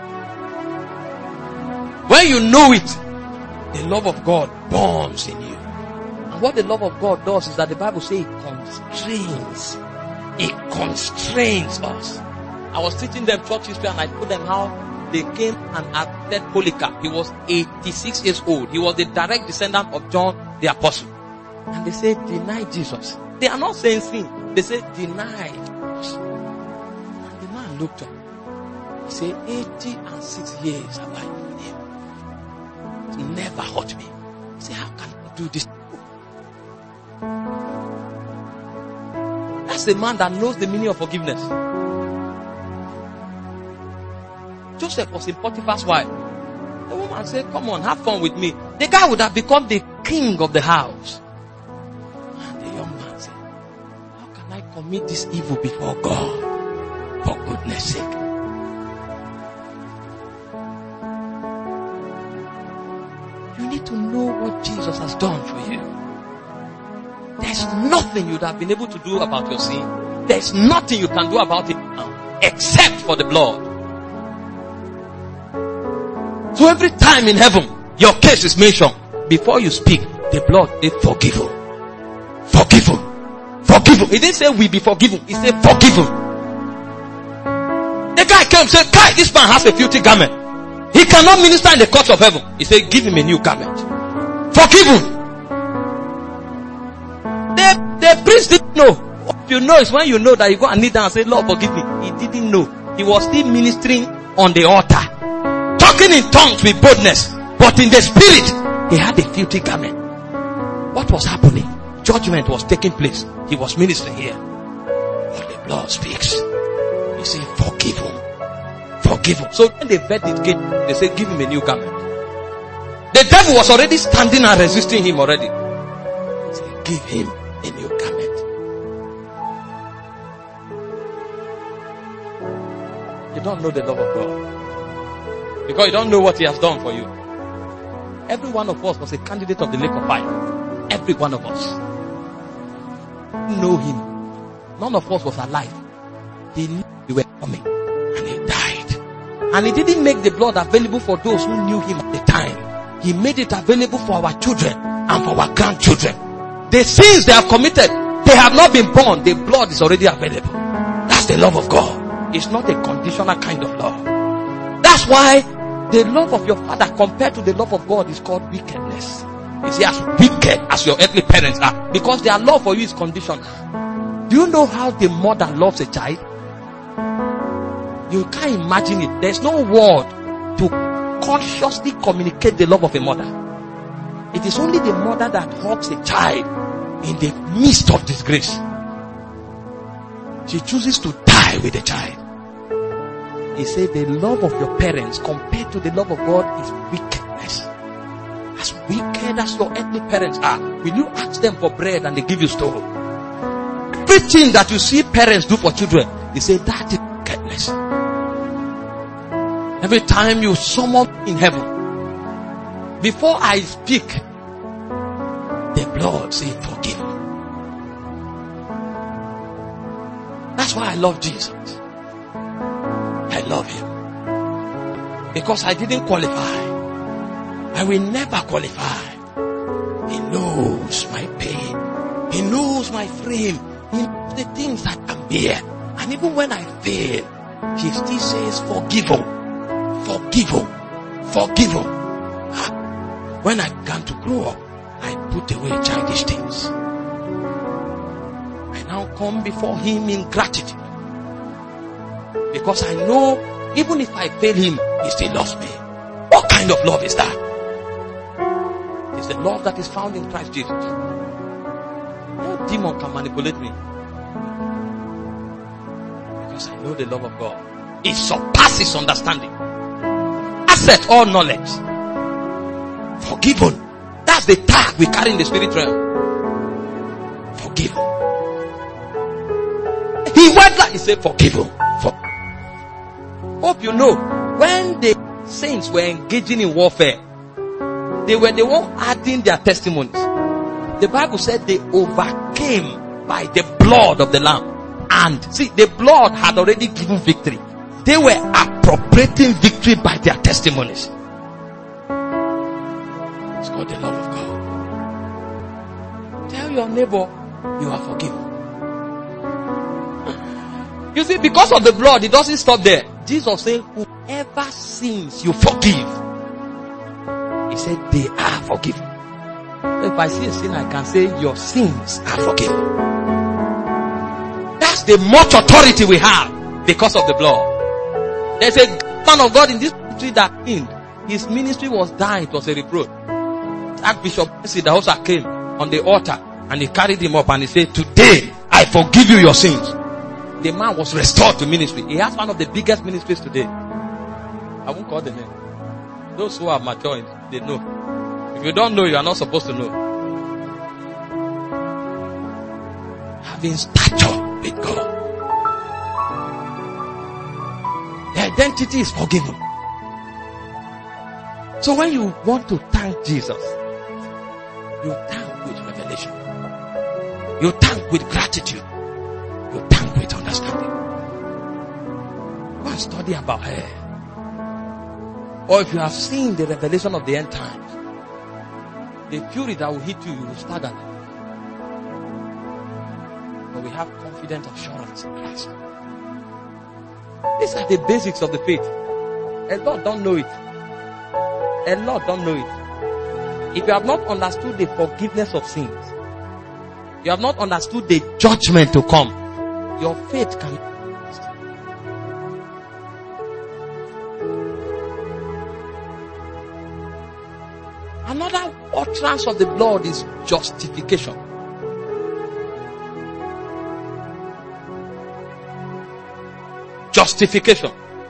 When you know it, the love of God burns in you. And what the love of God does is that the Bible says it constrains. It constrains us. I was teaching them church history and I told them how they came and arrested Polycarp. He was 86 years old. He was the direct descendant of John the Apostle. And they said, deny Jesus. They are not saying sin. They say, deny Jesus. And the man looked up. He said, 86 years have I known him. It never hurt me. He said, how can I do this? That's the man that knows the meaning of forgiveness. Joseph was in Potiphar's wife. The woman said, come on, have fun with me. The guy would have become the king of the house. And the young man said, how can I commit this evil before God? For goodness sake. You need to know what Jesus has done for you. There's nothing you'd have been able to do about your sin. There's nothing you can do about it now, except for the blood. So every time in heaven, your case is mentioned. Before you speak, the blood is forgiven. Forgiven. Forgiven. He didn't say we be forgiven. He said forgiven. The guy came and said, Kai, this man has a filthy garment. He cannot minister in the courts of heaven. He said, give him a new garment. Forgiven. The priest didn't know. What you know is when you know that you go and kneel down and say, Lord, forgive me. He didn't know. He was still ministering on the altar. Talking in tongues with boldness. But in the spirit, he had a filthy garment. What was happening? Judgment was taking place. He was ministering here. But the blood speaks. He said, forgive him. Forgive him. So when the verdict came, they said, give him a new garment. The devil was already standing and resisting him already. He said, give him a new garment. You don't know the love of God. Because you don't know what he has done for you. Every one of us was a candidate of the lake of fire. Every one of us. Know him. None of us was alive. He knew we were coming. And he died. And he didn't make the blood available for those who knew him at the time. He made it available for our children and for our grandchildren. The sins they have committed, they have not been born. The blood is already available. That's the love of God. It's not a conditional kind of love. That's why the love of your father compared to the love of God is called wickedness. You see, as wicked as your earthly parents are, because their love for you is conditional. Do you know how the mother loves a child? You can't imagine it. There's no word to consciously communicate the love of a mother. It is only the mother that hugs a child in the midst of disgrace. She chooses to die with the child. He said the love of your parents compared to the love of God is wickedness. As wicked as your earthly parents are, will you ask them for bread and they give you stone? Everything that you see parents do for children, they say that is wickedness. Every time you summon in heaven, before I speak, the blood say forgive. That's why I love Jesus. I love him. Because I didn't qualify. I will never qualify. He knows my pain. He knows my frame. He knows the things that can bear. And even when I fail, he still says forgive him. Forgive him. Forgive him. When I began to grow up, I put away childish things. I now come before him in gratitude. Because I know even if I fail him, he still loves me. What kind of love is that? It's the love that is found in Christ Jesus. No demon can manipulate me. Because I know the love of God. It surpasses understanding. Accept all knowledge. Forgiven. That's the tag we carry in the spirit realm. Forgiven. He went like he said forgiven. Hope you know, when the saints were engaging in warfare, they were the one adding their testimonies. The Bible said they overcame by the blood of the Lamb. And see, the blood had already given victory. They were appropriating victory by their testimonies. It's called the love of God. Tell your neighbor, you are forgiven. You see, because of the blood, it doesn't stop there. Jesus said, whoever sins you forgive. He said, they are forgiven. So if I see a sin, I can say, your sins are forgiven. That's the much authority we have because of the blood. There's a man of God in this country that sinned. His ministry was dying. It was a reproach. Archbishop Sidahosa came on the altar and he carried him up and he said, today I forgive you your sins. The man was restored to ministry. He has one of the biggest ministries today. I won't call the name. Those who are mature, they know. If you don't know, you are not supposed to know. Having stature with God. The identity is forgiven. So when you want to thank Jesus, you thank with revelation. You thank with gratitude. You thank with understanding. Go and study about her. Or if you have seen the revelation of the end times, the fury that will hit you, you will stagger. But we have confident assurance in Christ. These are the basics of the faith. A lot don't know it. A lot don't know it. If you have not understood the forgiveness of sins, you have not understood the judgment to come, your faith can. Another utterance of the blood is justification. Justification.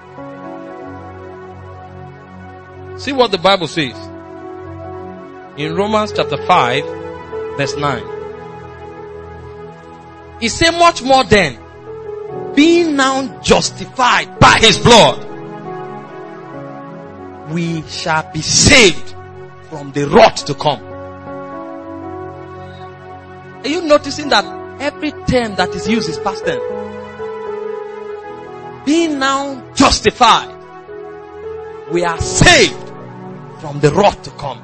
See what the Bible says in Romans chapter 5 verse 9. It says, much more then, being now justified by his blood, we shall be saved from the wrath to come. Are you noticing that every term that is used is past tense? Being now justified, we are saved from the wrath to come.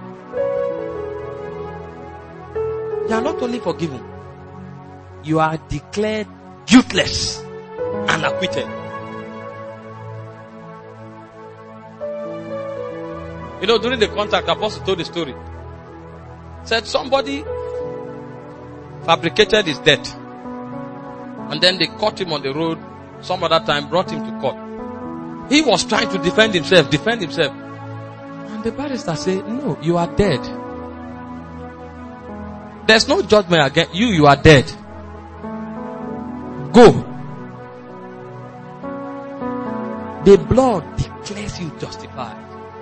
You are not only forgiven, you are declared guiltless and acquitted. You know, during the contact, Apostle told the story. Said somebody fabricated his death, and then they caught him on the road some other time, brought him to court. He was trying to defend himself. And the barrister said, no, you are dead. There's no judgment against you, you are dead. Go. The blood declares you justified.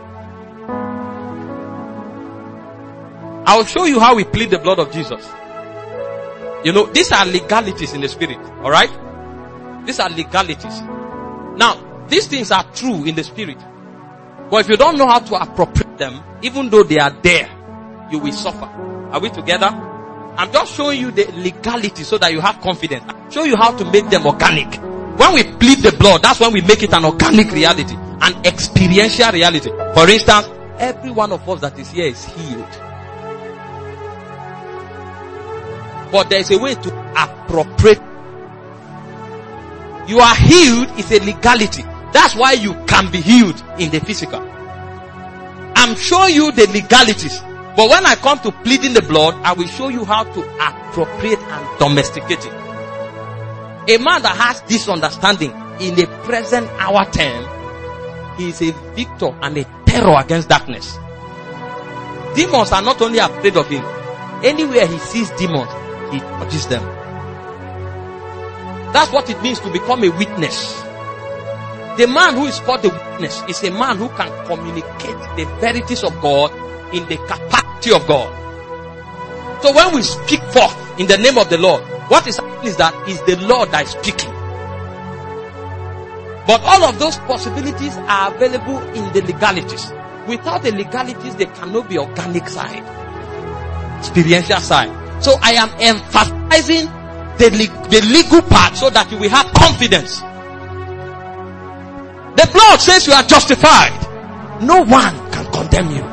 I'll show you how we plead the blood of Jesus. You know, these are legalities in the spirit. Alright? These are legalities. Now, these things are true in the spirit. But if you don't know how to appropriate them, even though they are there, you will suffer. Are we together? I'm just showing you the legality so that you have confidence. I'll show you how to make them organic. When we plead the blood, that's when we make it an organic reality. An experiential reality. For instance, every one of us that is here is healed. But there is a way to appropriate. You are healed is a legality. That's why you can be healed in the physical. I'm showing you the legalities. But when I come to pleading the blood, I will show you how to appropriate and domesticate it. A man that has this understanding in the present hour time, he is a victor and a terror against darkness. Demons are not only afraid of him. Anywhere he sees demons, he touches them. That's what it means to become a witness. The man who is called the witness is a man who can communicate the verities of God in the capacity of God. So when we speak forth in the name of the Lord, what is happening is that it's the Lord that is speaking. But all of those possibilities are available in the legalities. Without the legalities, there cannot be organic side, experiential side. So I am emphasizing the legal part so that you will have confidence. The blood says you are justified. No one can condemn you.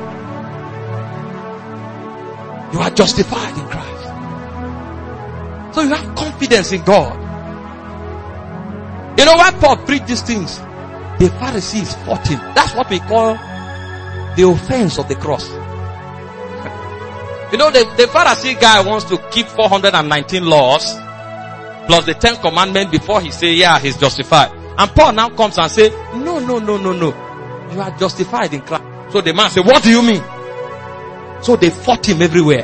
You are justified in Christ. So you have confidence in God. You know why Paul preached these things? The Pharisees fought him. That's what we call the offense of the cross. You know, the Pharisee guy wants to keep 419 laws plus the 10 commandments before he say, yeah, he's justified. And Paul now comes and say, no. You are justified in Christ. So the man said, what do you mean? So they fought him everywhere.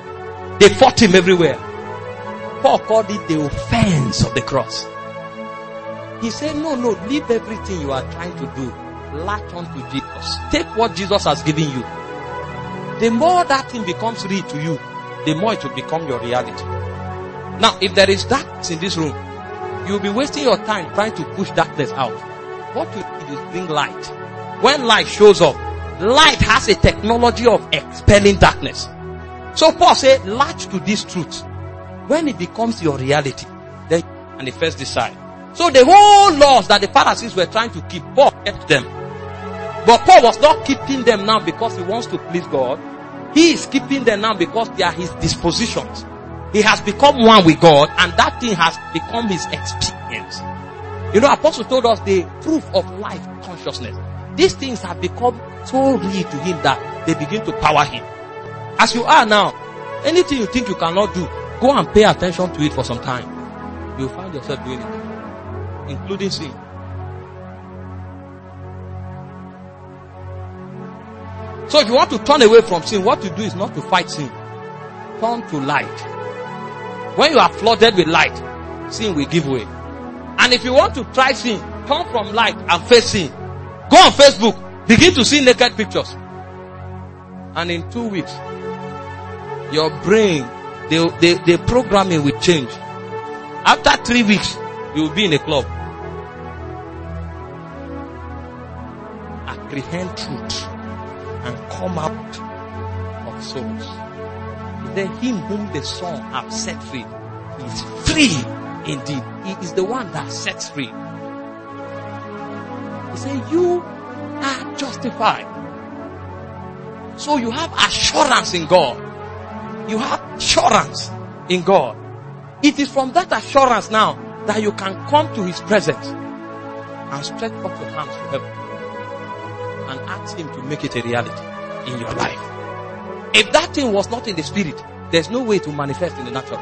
Paul called it the offense of the cross. He said, no, leave everything you are trying to do. Latch on to Jesus. Take what Jesus has given you. The more that thing becomes real to you, the more it will become your reality. Now, if there is darkness in this room, you'll be wasting your time trying to push darkness out. What you need is bring light. When light shows up, light has a technology of expelling darkness. So Paul said, latch to this truth. When it becomes your reality, then and they first decide. So the whole laws that the Pharisees were trying to keep, Paul kept them. But Paul was not keeping them now because he wants to please God. He is keeping them now because they are his dispositions. He has become one with God, and that thing has become his experience. You know, Apostle told us the proof of life consciousness. These things have become so real to him that they begin to power him. As you are now, anything you think you cannot do, go and pay attention to it for some time. You'll find yourself doing it, including sin. So if you want to turn away from sin, what you do is not to fight sin. Turn to light. When you are flooded with light, sin will give way. And if you want to try sin, turn from light and face sin. Go on Facebook, begin to see naked pictures. And in 2 weeks, your brain, the programming will change. After 3 weeks, you will be in a club. Apprehend truth and come out of souls. Then him whom the Son hath set free is free indeed. He is the one that sets free. He said, you are justified. So you have assurance in God. You have assurance in God. It is from that assurance now that you can come to his presence and stretch up your hands to heaven and ask him to make it a reality in your life. If that thing was not in the spirit, there's no way to manifest in the natural.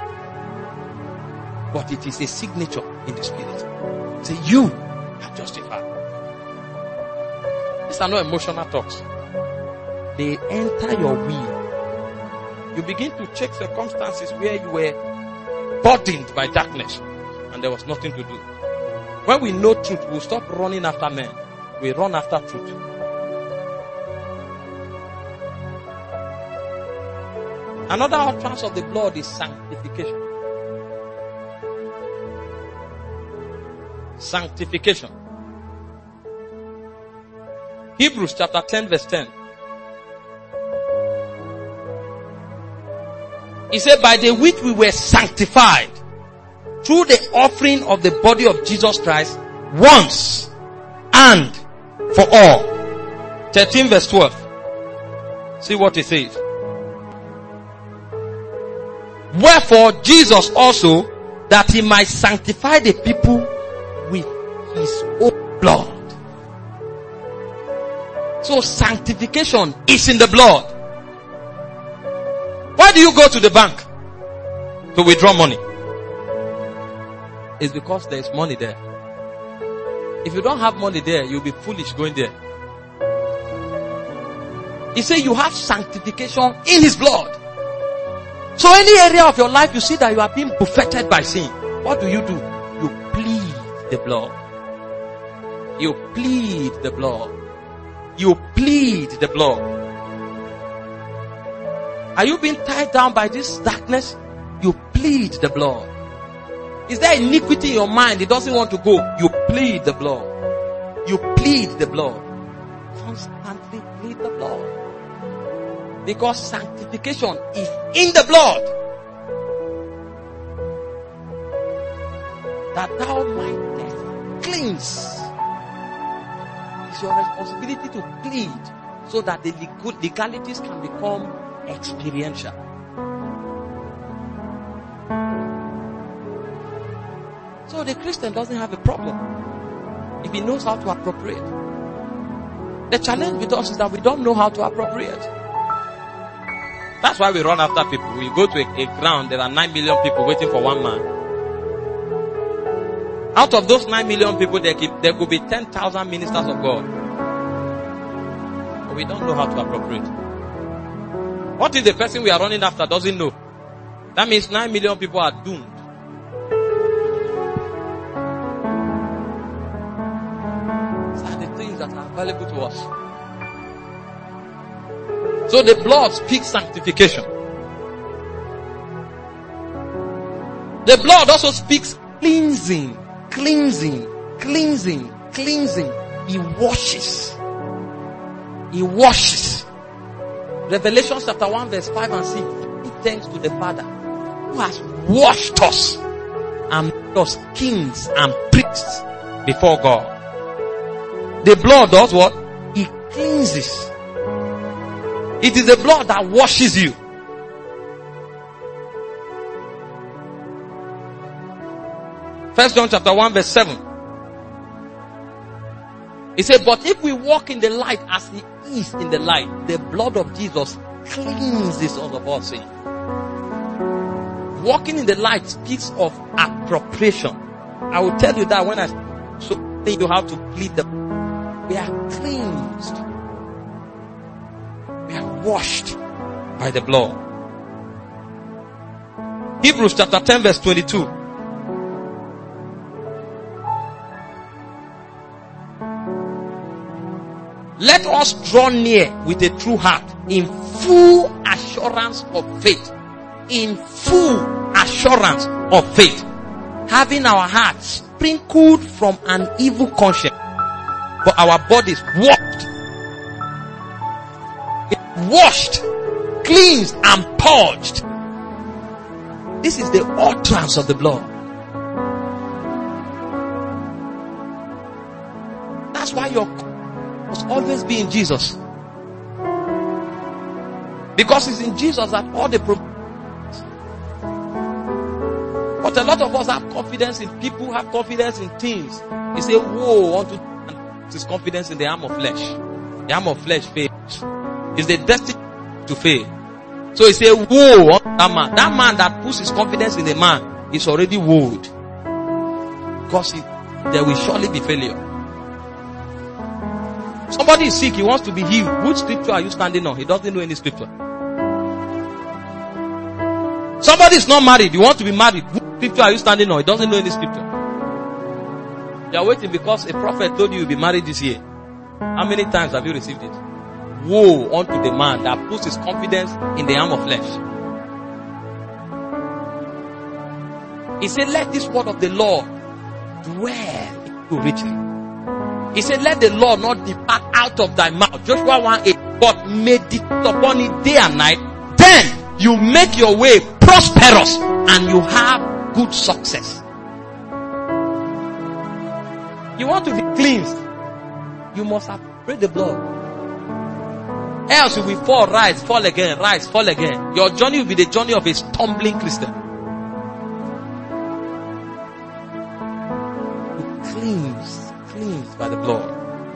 But it is a signature in the spirit. Say, you are justified. These are not emotional talks. They enter your will. You begin to check circumstances where you were burdened by darkness and there was nothing to do. When we know truth, we'll stop running after men. We run after truth. Another utterance of the blood is sanctification. Sanctification. Hebrews chapter 10 verse 10. He said, by the which we were sanctified through the offering of the body of Jesus Christ once and for all. 13 verse 12. See what it says. Wherefore Jesus also, that he might sanctify the people with his own blood. So sanctification is in the blood. Why do you go to the bank to withdraw money? It's because there is money there. If you don't have money there, you'll be foolish going there. He said you have sanctification in his blood. So any area of your life you see that you are being buffeted by sin, what do? You plead the blood. You plead the blood. You plead the blood. Are you being tied down by this darkness? You plead the blood. Is there iniquity in your mind? It doesn't want to go. You plead the blood. You plead the blood. Constantly plead the blood. Because sanctification is in the blood. That thou mightest cleanse. It's your responsibility to plead so that the legalities can become experiential. So the Christian doesn't have a problem if he knows how to appropriate. The challenge with us is that we don't know how to appropriate. That's why we run after people. We go to a ground, there are 9 million people waiting for one man. Out of those 9 million people, there could be 10,000 ministers of God. But we don't know how to appropriate. What if the person we are running after doesn't know? That means 9 million people are doomed. These are the things that are available to us. So the blood speaks sanctification. The blood also speaks cleansing. Cleansing. He washes. Revelation chapter 1 verse 5 and 6. Give thanks to the Father who has washed us and made us kings and priests before God. The blood does what? It cleanses. It is the blood that washes you. First John chapter 1 verse 7. He said, but if we walk in the light as he is in the light, the blood of Jesus cleanses us of all sin. Walking in the light speaks of appropriation. I will tell you that when I think you have to plead the, we are cleansed. We are washed by the blood. Hebrews chapter 10 verse 22. Let us draw near with a true heart in full assurance of faith. In full assurance of faith. Having our hearts sprinkled from an evil conscience, but our bodies washed, cleansed and purged. This is the utterance of the blood. That's why your must always be in Jesus. Because it's in Jesus that all the problems. But a lot of us have confidence in people, have confidence in things. You say, woe unto his confidence in the arm of flesh. The arm of flesh fails. It's the destiny to fail. So he say, woe unto that man. That man that puts his confidence in a man is already woed. Because there will surely be failure. Somebody is sick, he wants to be healed. Which scripture are you standing on? He doesn't know any scripture. Somebody is not married, you want to be married. Which scripture are you standing on? He doesn't know any scripture. You are waiting because a prophet told you you'll be married this year. How many times have you received it? Woe unto the man that puts his confidence in the arm of flesh. He said, let this word of the Lord dwell in you richly. He said, let the law not depart out of thy mouth. Joshua 1:8. But meditate upon it day and night. Then you make your way prosperous and you have good success. You want to be cleansed, you must have prayed the blood. Else you will fall, rise, fall again, rise, fall again. Your journey will be the journey of a stumbling Christian. Cleansed by the blood.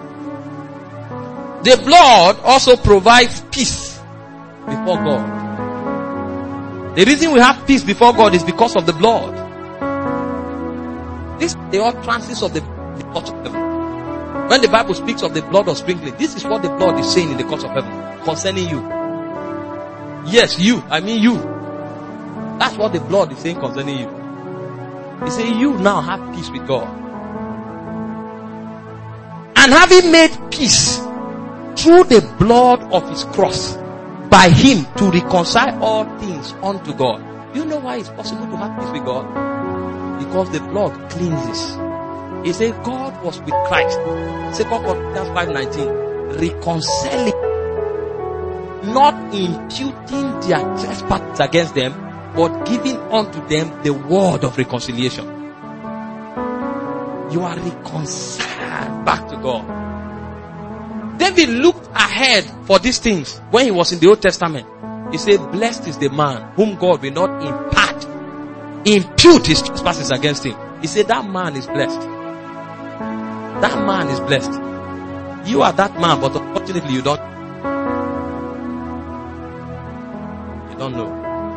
The blood also provides peace before God. The reason we have peace before God is because of the blood. This is the utterances of the court of heaven. When the Bible speaks of the blood of sprinkling, this is what the blood is saying in the court of heaven concerning you. Yes, you. I mean you. That's what the blood is saying concerning you. He says you now have peace with God. And having made peace through the blood of his cross, by him to reconcile all things unto God. You know why it's possible to have peace with God? Because the blood cleanses. He said God was with Christ. 2 Corinthians 5:19. Reconciling, not imputing their trespasses against them, but giving unto them the word of reconciliation. You are reconciled back to God. David looked ahead for these things when he was in the Old Testament. He said, blessed is the man whom God will not impute his trespasses against him. He said, that man is blessed. That man is blessed. You are that man, but unfortunately you don't know.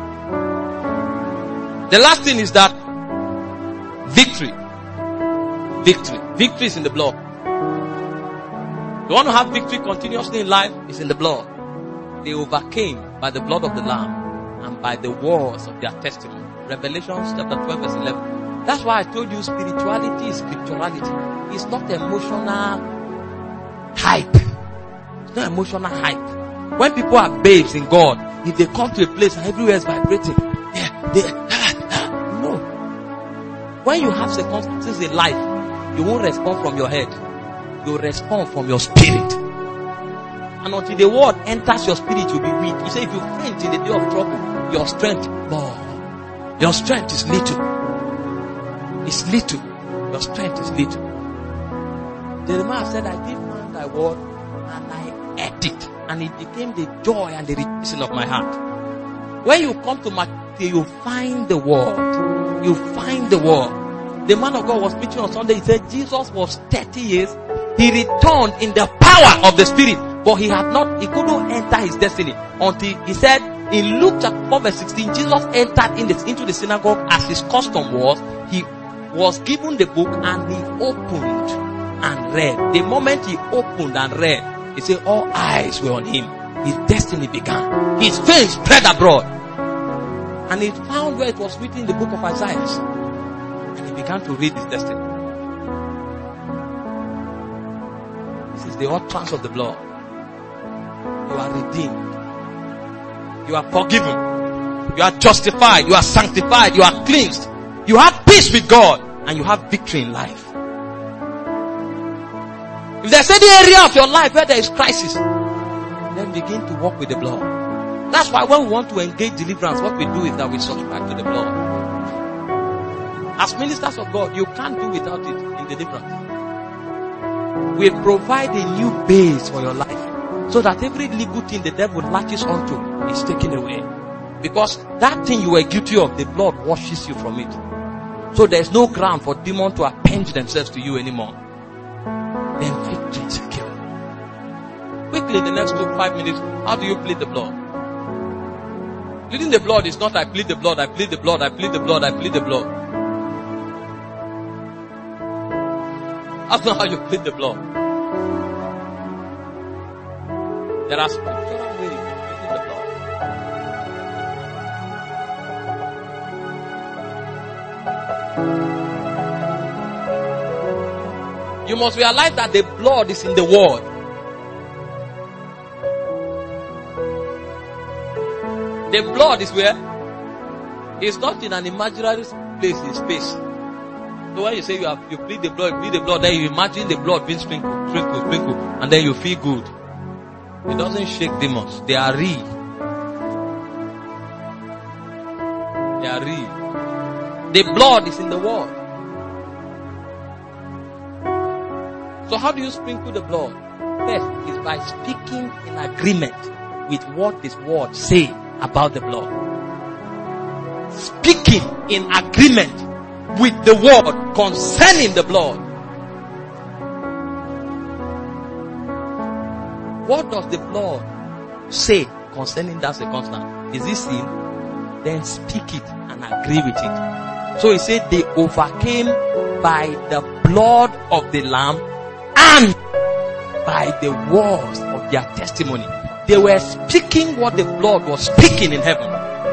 The last thing is that victory. Victory is in the blood. You want to have victory continuously in life? It's in the blood. They overcame by the blood of the Lamb and by the words of their testimony. Revelation chapter 12 verse 11. That's why I told you spirituality is scripturality. It's not emotional hype. It's not emotional hype. When people are babes in God, if they come to a place and everywhere is vibrating, no. When you have circumstances in life, you won't respond from your head. You respond from your spirit. And until the word enters your spirit, you'll be weak. You say if you faint in the day of trouble, your strength, Your strength is little. It's little. Your strength is little. Jeremiah said, I did find thy word and I ate it. And it became the joy and the rejoicing of my heart. When you come to Matthew, you find the word. You find the word. The man of God was preaching on Sunday. He said Jesus was 30 years. He returned in the power of the Spirit. But he couldn't enter his destiny until he said in Luke chapter 4 verse 16, Jesus entered into the synagogue as his custom was. He was given the book and he opened and read. The moment he opened and read, he said all eyes were on him. His destiny began. His fame spread abroad. And he found where it was written in the book of Isaiah. And he began to read his destiny. This is the utterance of the blood. You are redeemed. You are forgiven. You are justified. You are sanctified. You are cleansed. You have peace with God. And you have victory in life. If there's any area of your life where there is crisis, then begin to walk with the blood. That's why when we want to engage deliverance, what we do is that we subscribe to the blood. As ministers of God, you can't do without it in deliverance. We provide a new base for your life. So that every legal thing the devil latches onto is taken away. Because that thing you were guilty of, the blood washes you from it. So there is no ground for demons to append themselves to you anymore. Then victory is secure. Quickly in the next 5 minutes, how do you plead the blood? Pleading the blood is not I plead the blood, I plead the blood, I plead the blood, I plead the blood. That's not how you plead the blood. There are scriptural ways to plead the blood. You must realize that the blood is in the word. The blood is where? It's not in an imaginary place in space. So when you say you plead the blood, then you imagine the blood being sprinkled, and then you feel good. It doesn't shake demons. They are real. They are real. The blood is in the word. So how do you sprinkle the blood? First is by speaking in agreement with what this word says about the blood. Speaking in agreement with the word concerning the blood. What does the blood say concerning that circumstance? Is it sin? Then speak it and agree with it. So he said they overcame by the blood of the Lamb and by the words of their testimony. They were speaking what the blood was speaking in heaven.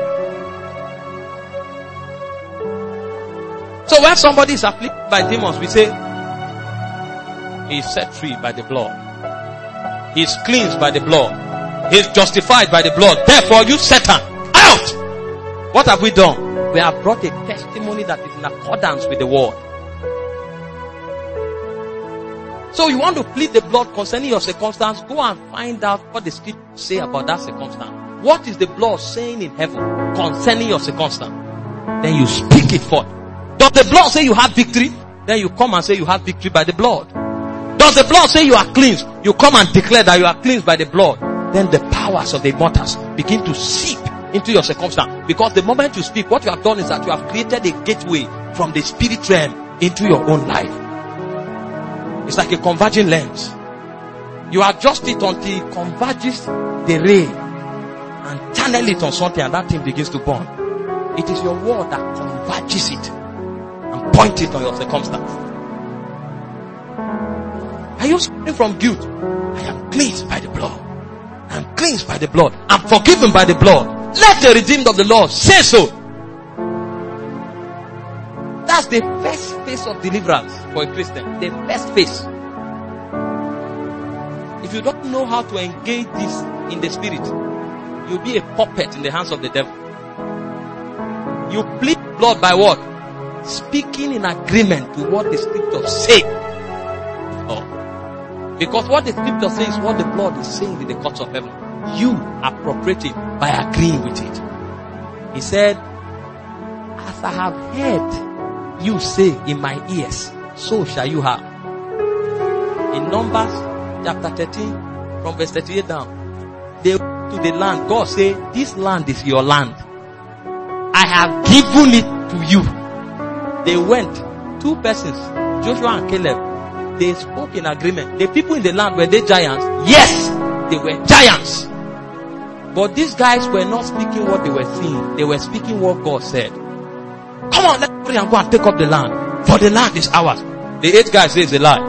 So when somebody is afflicted by demons, we say, he is set free by the blood. He is cleansed by the blood. He is justified by the blood. Therefore, you Satan, out! What have we done? We have brought a testimony that is in accordance with the word. So you want to plead the blood concerning your circumstance, go and find out what the scriptures say about that circumstance. What is the blood saying in heaven concerning your circumstance? Then you speak it forth. Does the blood say you have victory? Then you come and say you have victory by the blood. Does the blood say you are cleansed? You come and declare that you are cleansed by the blood. Then the powers of the immortals begin to seep into your circumstance. Because the moment you speak, what you have done is that you have created a gateway from the spirit realm into your own life. It's like a converging lens. You adjust it until it converges the ray and channel it on something, and that thing begins to burn. It is your word that converges it and point it on your circumstance. Are you suffering from guilt? I am cleansed by the blood. I am cleansed by the blood. I am forgiven by the blood. Let the redeemed of the Lord say so. That's the first phase of deliverance for a Christian. The first phase. If you don't know how to engage this in the spirit, you'll be a puppet in the hands of the devil. You plead blood by what? Speaking in agreement with what the scriptures say. Because what the scripture says is what the blood is saying in the courts of heaven. You appropriate it by agreeing with it. He said, as I have heard you say in my ears, so shall you have. In Numbers chapter 13, from verse 38 down, they went to the land. God said, this land is your land. I have given it to you. They went, 2 persons, Joshua and Caleb. They spoke in agreement. The people in the land, were they giants? Yes, they were giants. But these guys were not speaking what they were seeing. They were speaking what God said. Come on, let's pray and go and take up the land. For the land is ours. The 8 guys say it's a lie.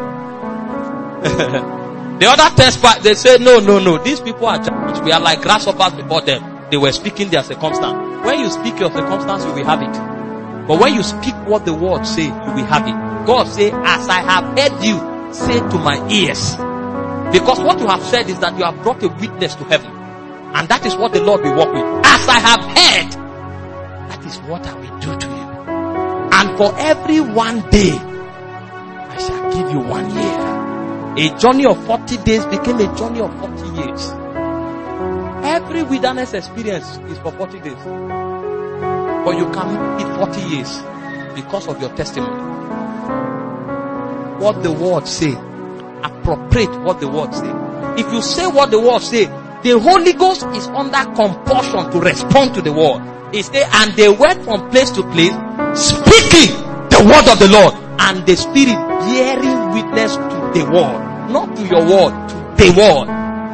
The other 10, they say, no. These people are giants. We are like grasshoppers before them. They were speaking their circumstance. When you speak your circumstance, you will have it. But when you speak what the word say, you will have it. God say, as I have heard you say to my ears. Because what you have said is that you have brought a witness to heaven. And that is what the Lord will work with. As I have heard, that is what I will do to you. And for every one day, I shall give you 1 year. A journey of 40 days became a journey of 40 years. Every wilderness experience is for 40 days. But you can make it 40 years because of your testimony. What the word say, appropriate what the word say. If you say what the word say, the Holy Ghost is under compulsion to respond to the word. He said, and they went from place to place, speaking the word of the Lord, and the Spirit bearing witness to the word, not to your word, to the word.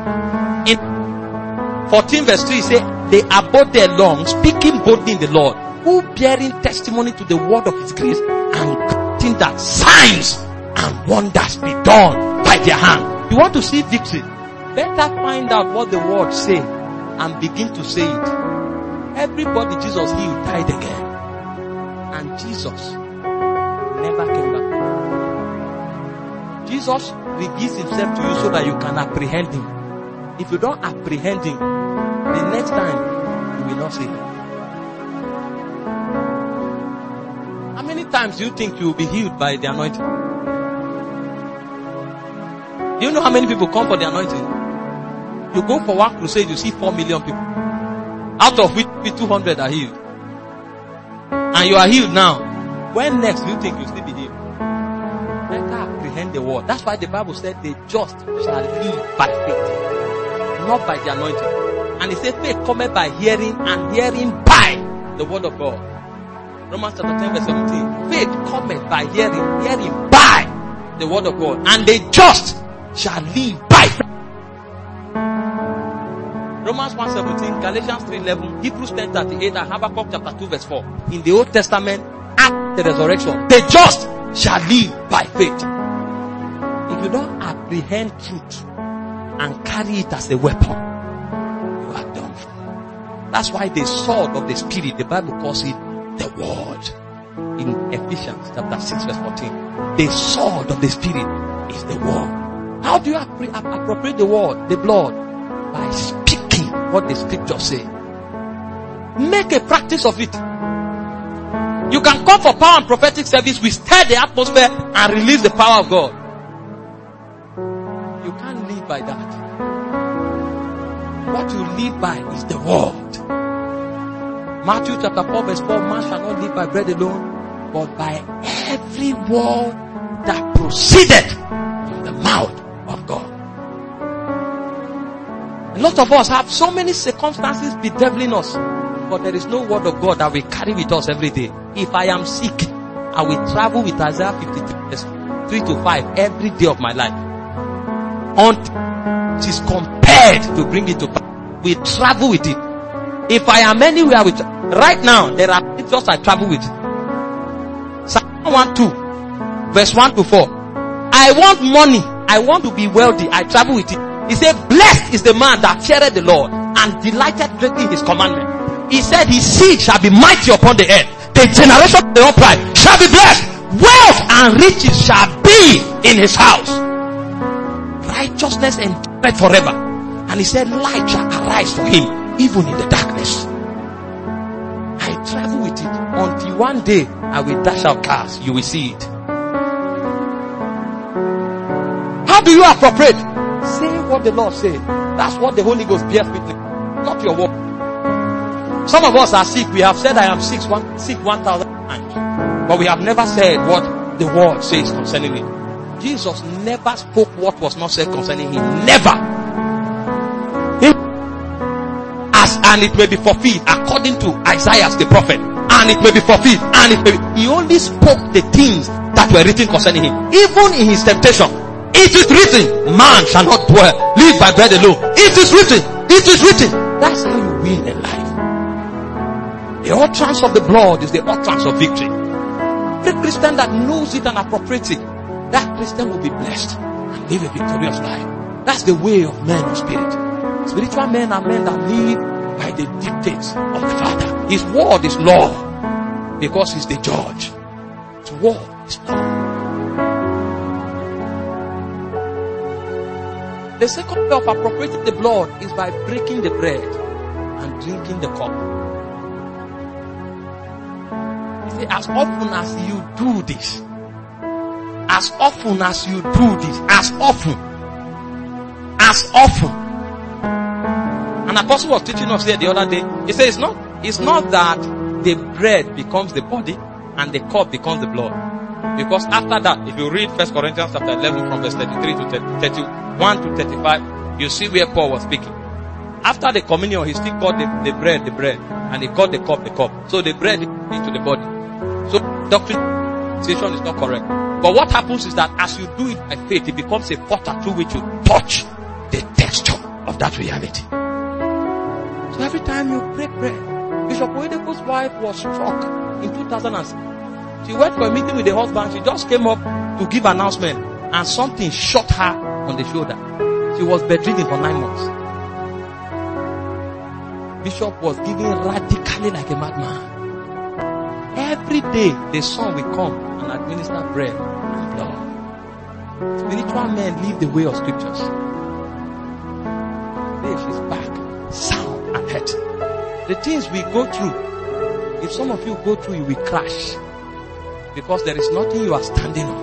In 14 verse 3, he said, they abode there long, speaking boldly in the Lord, who bearing testimony to the word of his grace, and granting that signs and wonders be done by their hand. You want to see victory? Better find out what the word say and begin to say it. Everybody Jesus healed died again. And Jesus never came back. Jesus reveals himself to you so that you can apprehend him. If you don't apprehend him, the next time you will not see him. How many times do you think you will be healed by the anointing? Do you know how many people come for the anointing? You go for one crusade, you see 4 million people. Out of which 200 are healed. And you are healed now. When next do you think you'll still be healed? Better apprehend the word. That's why the Bible said the just shall live by faith, not by the anointing. And it said faith cometh by hearing, and hearing by the word of God. Romans chapter 10 verse 17. Faith cometh by hearing, hearing by the word of God. And the just shall live by faith. Romans 1:17, Galatians 3:11, Hebrews 10:38, and Habakkuk chapter 2 verse 4. In the Old Testament, after the resurrection, the just shall live by faith. If you don't apprehend truth and carry it as a weapon, you are done for. That's why the sword of the Spirit, the Bible calls it the word. In Ephesians chapter 6 verse 14, the sword of the Spirit is the word. How do you appropriate the word, the blood? By speaking what the scriptures say. Make a practice of it. You can come for power and prophetic service, we stir the atmosphere and release the power of God. You can't live by that. What you live by is the word. Matthew chapter 4 verse 4, man shall not live by bread alone, but by every word that proceeded from the mouth of God. A lot of us have so many circumstances bedeviling us, but there is no word of God that we carry with us every day. If I am sick, I will travel with Isaiah 53 3 to 5 every day of my life. Until it is compelled to bring it to pass, we travel with it. If I am anywhere with, right now, there are scriptures I travel with. Psalm 1:2, verse 1 to 4. I want money. I want to be wealthy. I travel with it. He said, blessed is the man that feareth the Lord and delighted greatly in his commandment. He said, his seed shall be mighty upon the earth. The generation of the upright shall be blessed. Wealth and riches shall be in his house. Righteousness endureth forever. And he said, light shall arise for him, even in the darkness. I travel with it until one day I will dash out cars. You will see it. How do you appropriate? Say what the Lord said. That's what the Holy Ghost bears witness, not your word. Some of us are sick. We have said I am sick 1,000 times. But we have never said what the word says concerning it. Jesus never spoke what was not said concerning him. Never. And it may be fulfilled according to Isaiah the prophet. And it may be fulfilled. And it may be. He only spoke the things that were written concerning him. Even in his temptation. It is written, man shall not live by bread alone. It is written. It is written. That's how you win in life. The utterance of the blood is the utterance of victory. The Christian that knows it and appropriates it, that Christian will be blessed and live a victorious life. That's the way of men of spirit. Spiritual men are men that live by the dictates of the Father. His word is law because he's the judge. His word is law. The second way of appropriating the blood is by breaking the bread and drinking the cup. You see, as often as you do this, as often as you do this, as often. An apostle was teaching us here the other day. He said it's not that the bread becomes the body and the cup becomes the blood. Because after that, if you read 1 Corinthians chapter 11 from verse 33 to 31 to 35, you see where Paul was speaking. After the communion, he still called the bread, and he called the cup. So the bread is into the body. So doctrine is not correct. But what happens is that as you do it by faith, it becomes a potter through which you touch the texture of that reality. So every time you break bread, Bishop Oyedepo's wife was struck in 2006. She went for a meeting with the husband. She just came up to give announcement and something shot her on the shoulder. She was bedridden for 9 months. Bishop was giving radically like a madman. Every day the son will come and administer bread and blood. Spiritual men live the way of scriptures. Today she's back, sound and hurt. The things we go through, if some of you go through, you will crash. Because there is nothing you are standing on.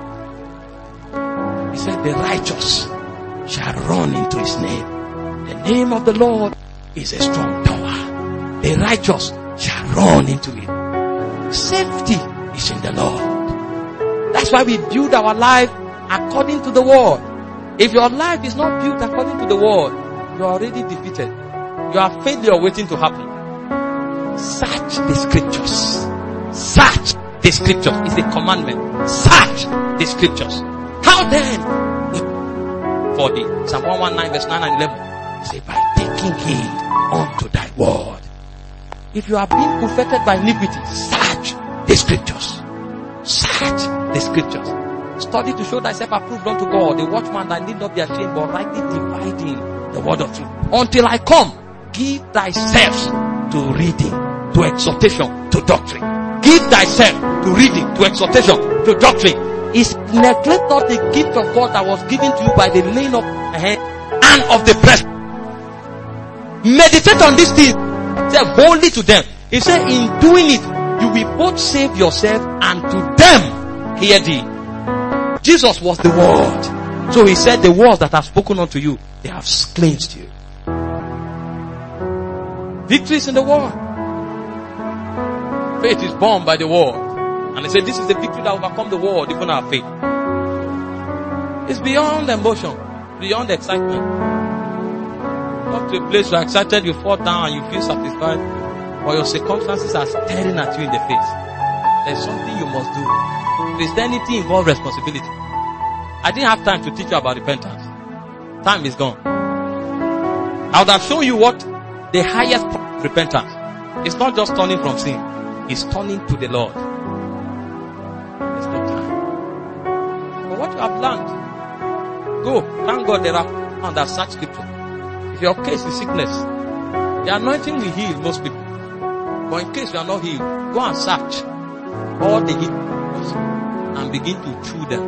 He said, the righteous shall run into his name. The name of the Lord is a strong tower. The righteous shall run into it. Safety is in the Lord. That's why we build our life according to the word. If your life is not built according to the word, you are already defeated. You are failure waiting to happen. Search the scriptures. Search the scriptures. It's a commandment. Search the scriptures. How then? For the Psalm 119 verse 9 and 11. Say, by taking heed unto thy word. If you are being buffeted by iniquity, search the scriptures. Search the scriptures. Study to show thyself approved unto God, the watchman that need not be ashamed, but rightly dividing the word of truth. Until I come, give thyself to reading, to exhortation, to doctrine. Give thyself to reading, to exhortation, to doctrine. Is neglect not the gift of God that was given to you by the laying of the hand and of the breast. Meditate on these things. Say boldly to them. He said, in doing it, you will both save yourself and to them hear thee. Jesus was the word. So he said, the words that have spoken unto you, they have cleansed you. Victory is in the word. Faith is born by the word. And he said, this is the victory that overcome the world, even our faith. It's beyond emotion, beyond excitement. Come to a place you are excited, you fall down and you feel satisfied, or your circumstances are staring at you in the face. There's something you must do. Christianity involves responsibility. I didn't have time to teach you about repentance. Time is gone. I would have shown you what the highest part of repentance. It's not just turning from sin. It's turning to the Lord. There's no time. But what you have learned, go. Thank God there are people that search scripture. If your case is sickness, the anointing will heal most people. But in case you are not healed, go and search all the healings and begin to chew them.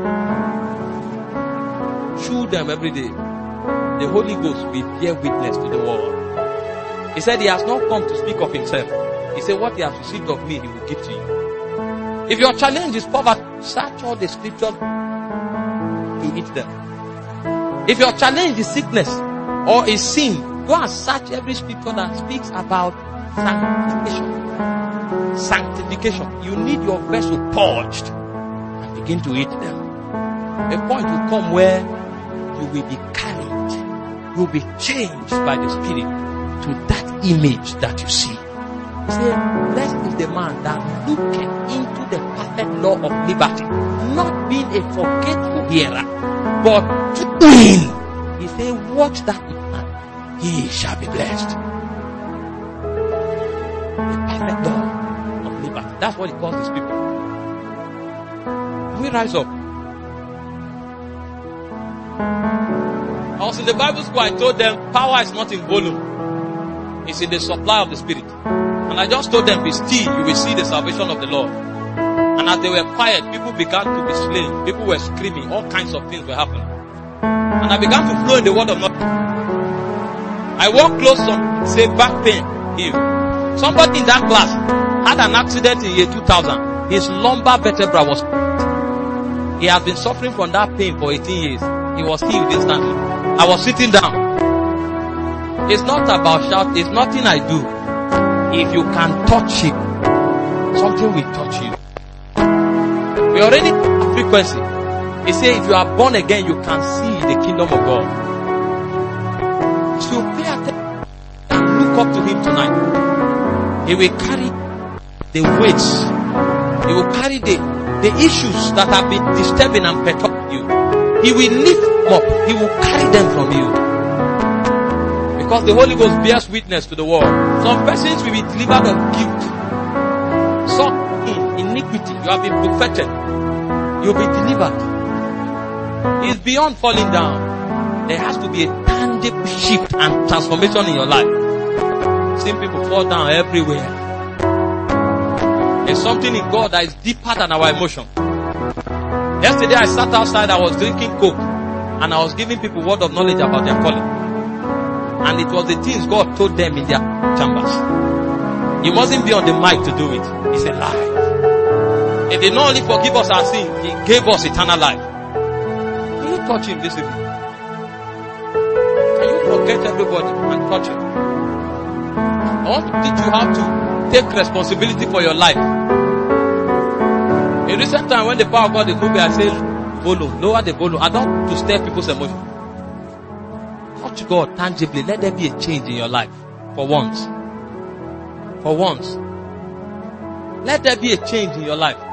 Chew them every day. The Holy Ghost will bear witness to the world. He said he has not come to speak of himself. He said what he has received of me, he will give to you. If your challenge is poverty, search all the scriptures to eat them. If your challenge is sickness or is sin, go and search every scripture that speaks about Sanctification. Sanctification. You need your vessel purged and begin to eat them. A point will come where you will be carried, you will be changed by the Spirit to that image that you see. He said, blessed is the man that looketh into the perfect law of liberty, not being a forgetful hearer, but doing. He said, watch that man, he shall be blessed. The perfect law of liberty. That's what he calls his people. Can we rise up? I was in the Bible school, I told them, power is not in volume. It's in the supply of the Spirit. And I just told them, be still, you will see the salvation of the Lord. And as they were quiet, people began to be slain. People were screaming. All kinds of things were happening. And I began to flow in the word of knowledge. I walked close to say back pain healed. Somebody in that class had an accident in year 2000. His lumbar vertebra was. He has been suffering from that pain for 18 years. He was healed instantly. I was sitting down. It's not about shout. It's nothing I do. If you can touch it, something will touch you. We already have frequency. He said if you are born again, you can see the kingdom of God. So pay attention and look up to him tonight. He will carry the weights. He will carry the issues that have been disturbing and perturbing you. He will lift them up. He will carry them from you. Because the Holy Ghost bears witness to the world. Some persons will be delivered of guilt. Some in iniquity. You have been perfected. You'll be delivered. It's beyond falling down. There has to be a tangible shift and transformation in your life. Seeing people fall down everywhere. There's something in God that is deeper than our emotion. Yesterday I sat outside, I was drinking Coke, and I was giving people word of knowledge about their calling. And it was the things God told them in their chambers. He mustn't be on the mic to do it. It's a lie. He did not only forgive us our sins, he gave us eternal life. Can you touch him this evening? Can you forget everybody and touch him? I want to teach you how to take responsibility for your life. In recent time when the power of God is moving, I say, volume, lower the volume. I don't want to stir people's emotion. Touch God tangibly. Let there be a change in your life. For once. For once. Let there be a change in your life.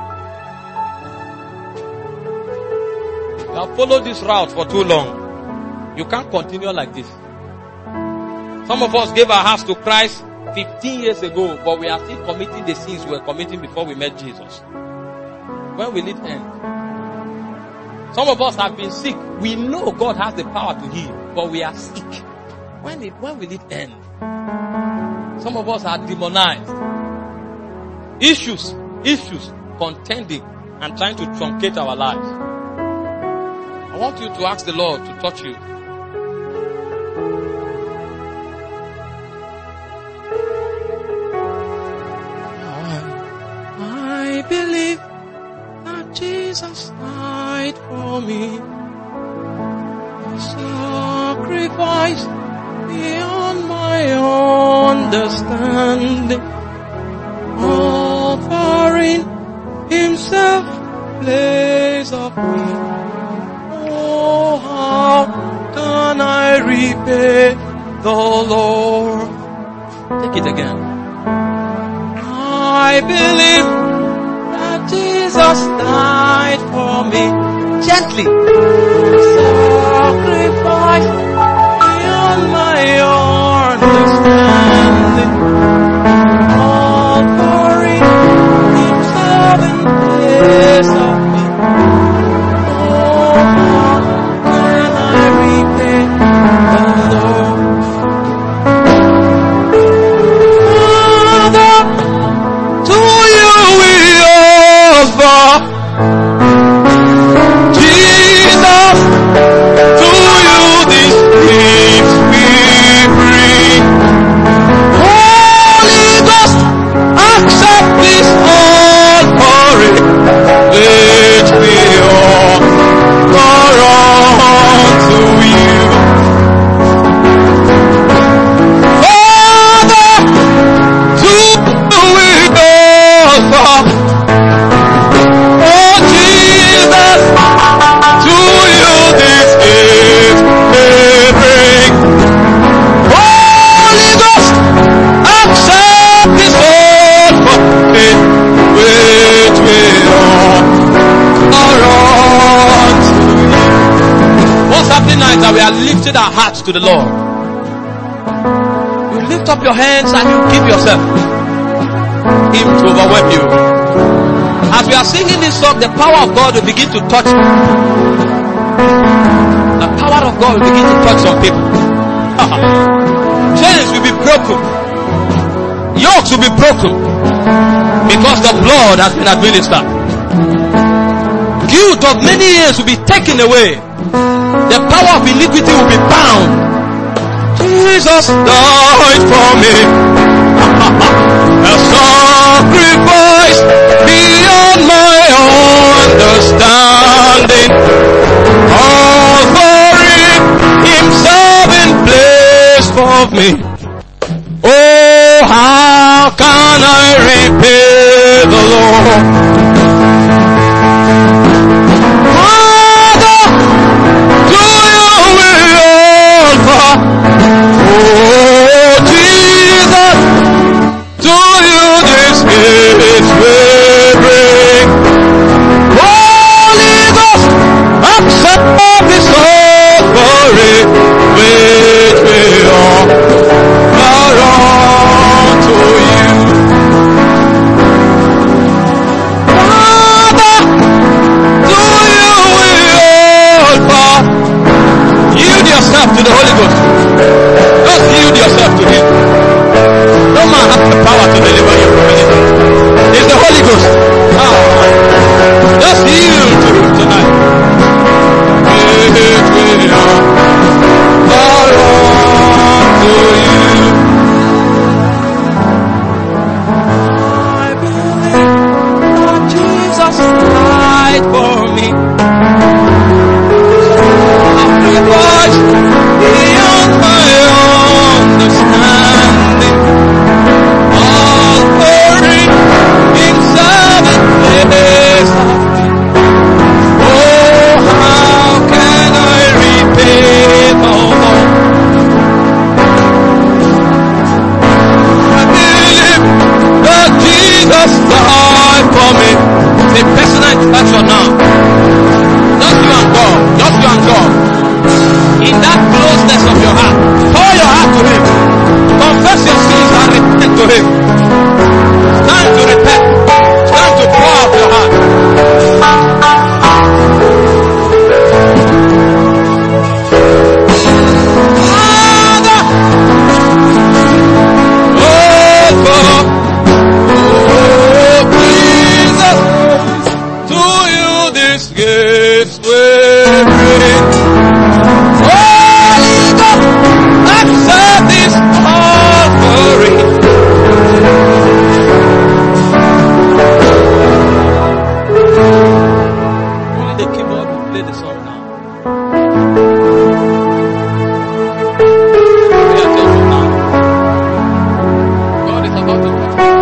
You have followed this route for too long. You can't continue like this. Some of us gave our hearts to Christ 15 years ago, but we are still committing the sins we were committing before we met Jesus. When will it end? Some of us have been sick. We know God has the power to heal, but we are sick. When will it end? Some of us are demonized. Issues, contending and trying to truncate our lives. I want you to ask the Lord to touch you. I believe that Jesus died for me. A sacrifice beyond my understanding, offering himself place of me. Oh, how can I repay the Lord? Take it again. I believe that Jesus died for me. Gently. Sacrifice beyond my understanding, offering himself in place of me. Oh, how can I repay the Lord? Father, to you we offer. Jesus, to you this committed our hearts to the Lord. You lift up your hands and you give yourself Him to overwhelm you. As we are singing this song, the power of God will begin to touch you. The power of God will begin to touch some people. Chains will be broken. Yokes will be broken. Because the blood has been administered. Guilt of many years will be taken away. The power of iniquity will be bound. Jesus died for me. A sacrifice beyond my understanding. All for Himself in place of me. Oh, how can I repay the Lord? Father, do you will offer? Oh, Jesus, do you this gift will bring? Holy Ghost, accept this offering which we are unto you. Father, do you will offer? Yield yourself to the Holy Ghost. Just yield yourself to Him. No man has the power to deliver you from anything. It's the Holy Ghost. Just yield to Him tonight. It will belong to you. I believe that Jesus died for me. Sacrifice beyond my understanding. All for Himself in place of me. Oh, how can I repay the Lord? I believe that Jesus died for me. The personal interaction now. Just you and God. Just you and God. In that closeness of your heart, pour your heart to Him. Confess your sins and repent to Him. It's time to repent. It's time to pour out your heart. Father, oh Jesus, to you this gift will bring. Holy God, accept this offering. Only the keyboard will play the song now. Pay attention now. God is about to touch you.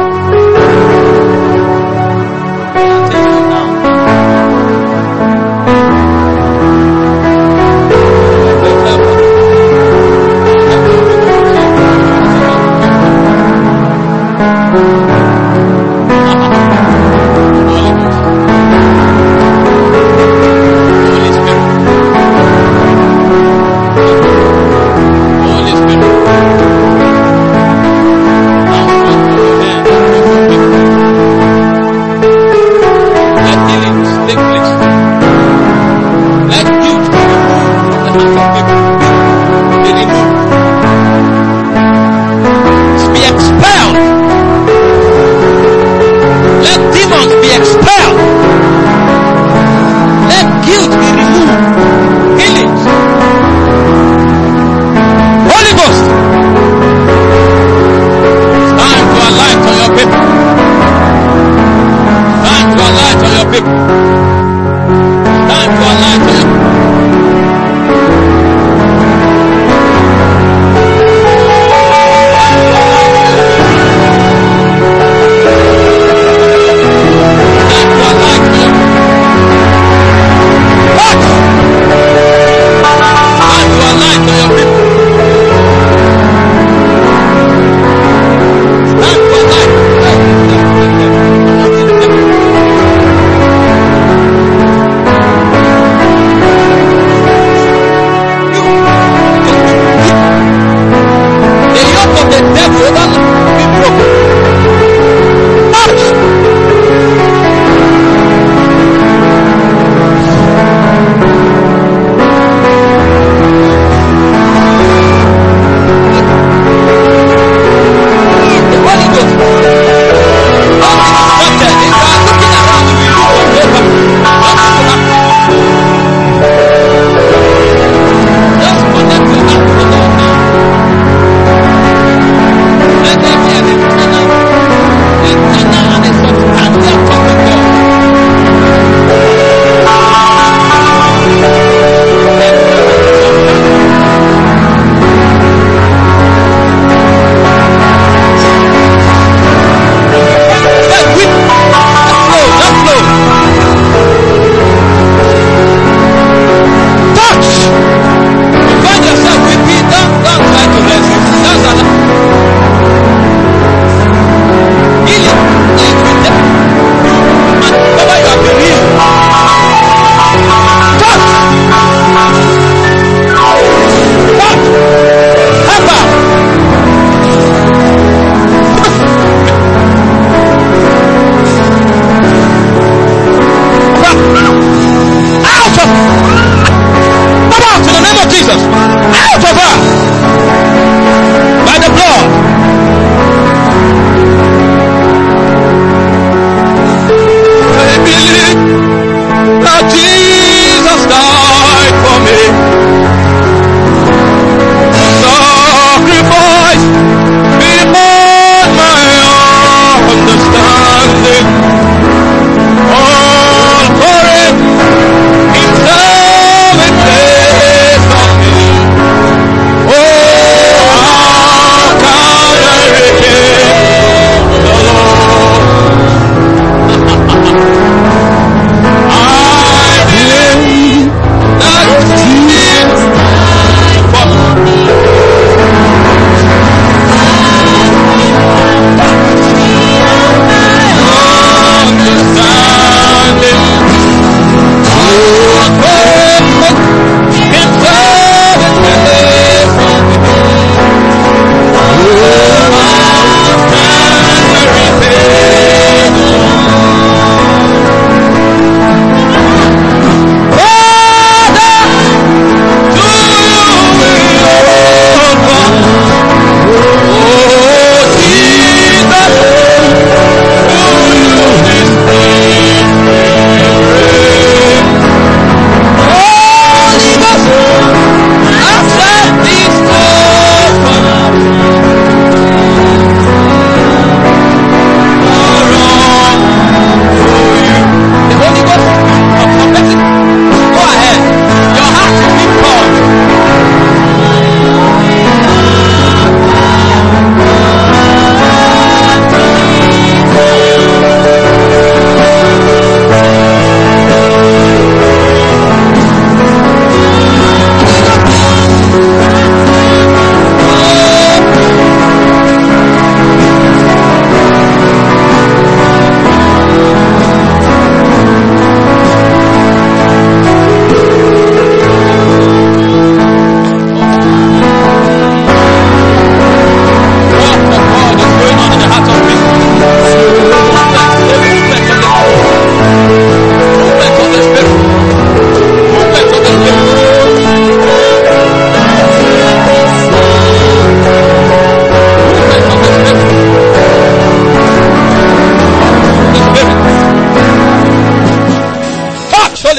Pay attention now.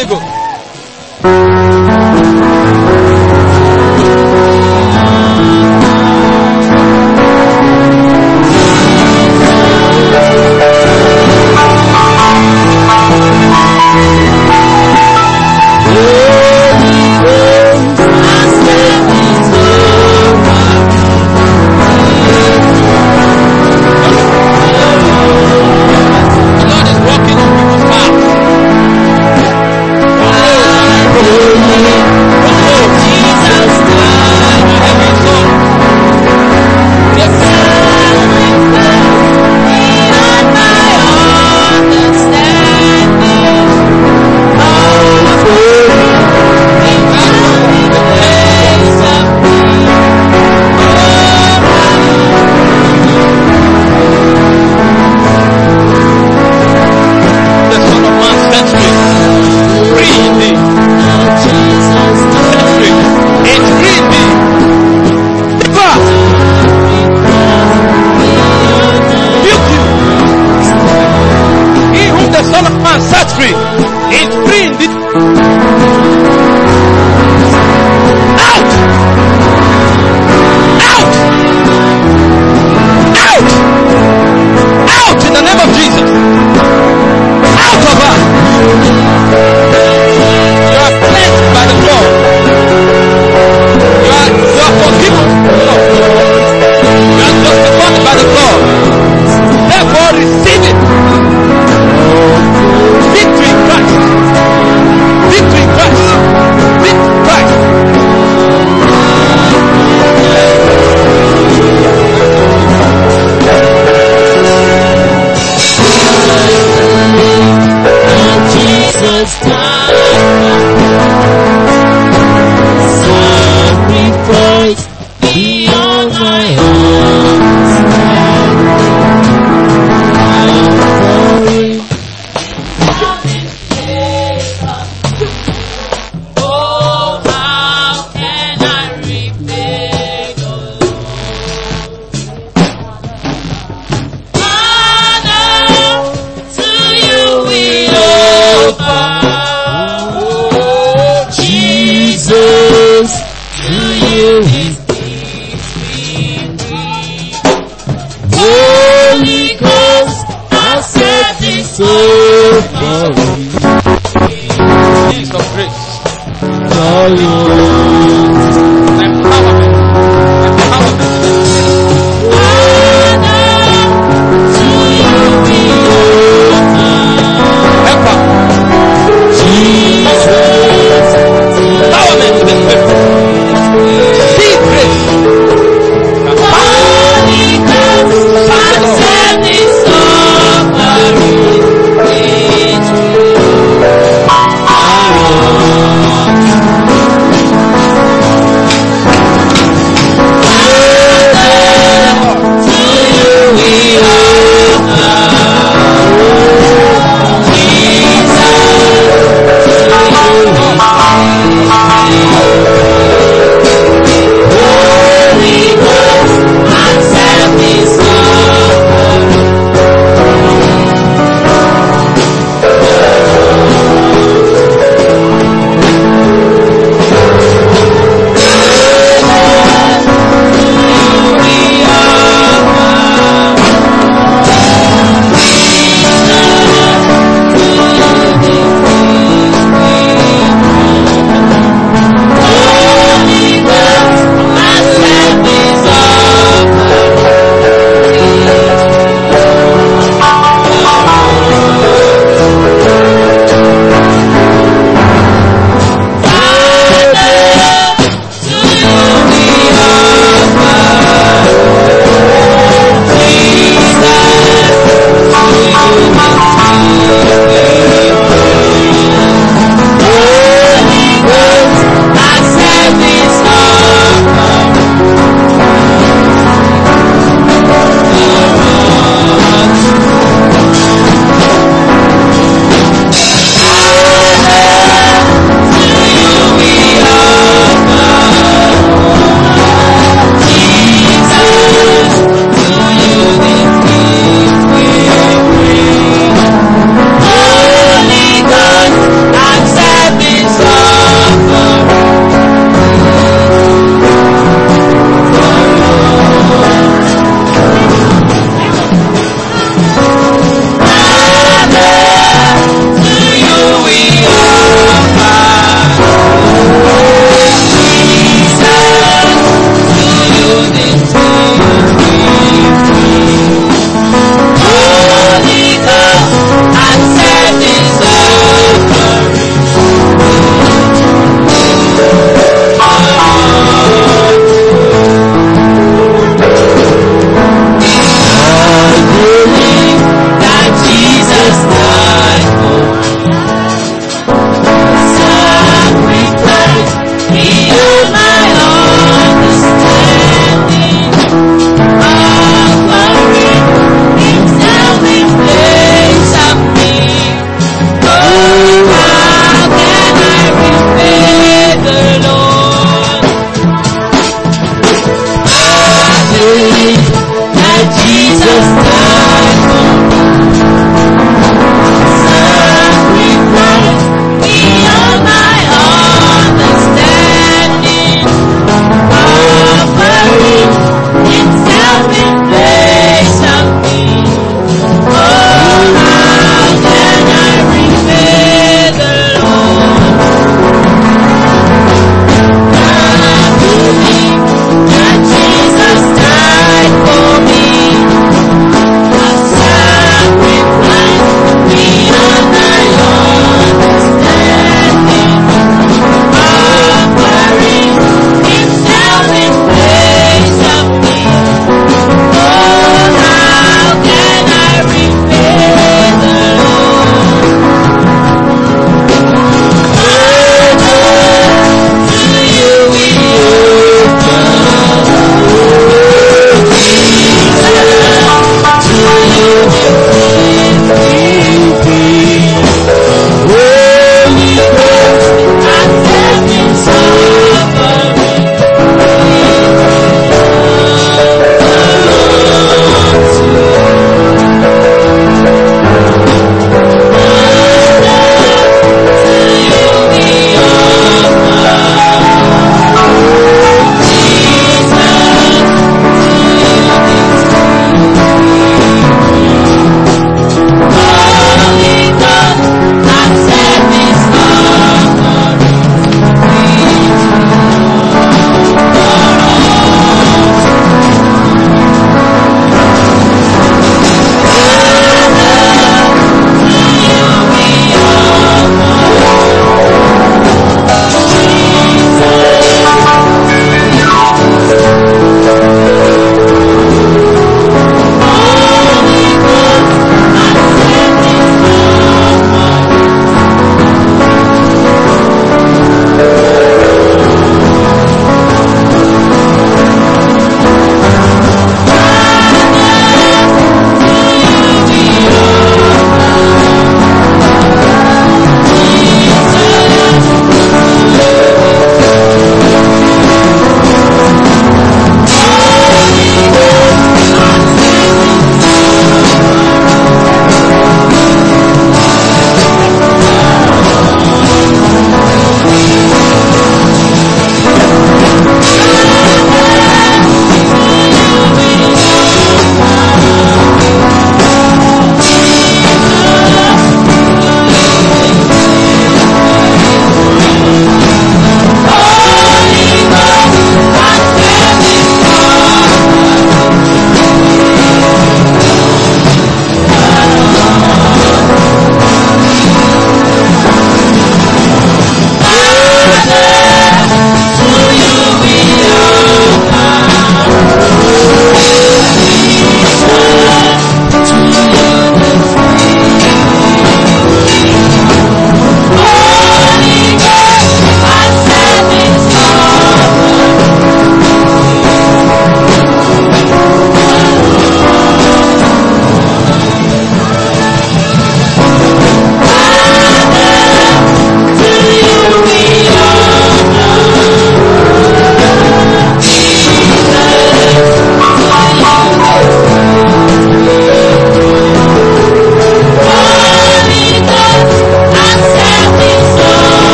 Holy Ghost.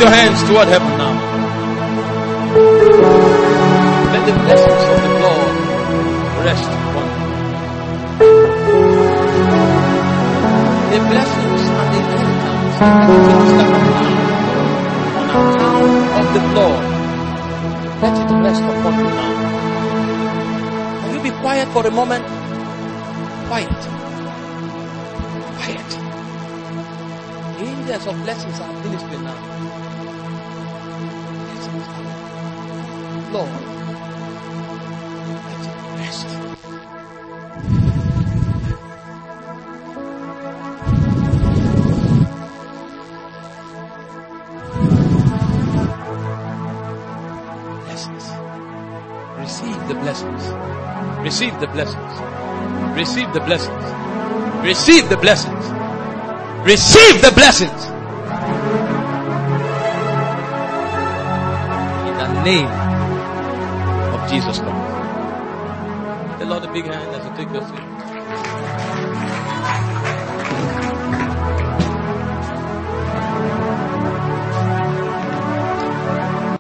your hands toward heaven now. Let the blessings of the Lord rest upon you. The blessings and the inheritance and the things that are on account of the Lord, let it rest upon you now. Can you be quiet for a moment? Quiet. Quiet. The angels of blessings are ministering now. Blessings are Lord. Let it rest. Blessings. Receive the blessings. Receive the blessings. Receive the blessings. Receive the blessings. Receive the blessings. In the name of Jesus Christ. The Lord a big hand as you take your seat.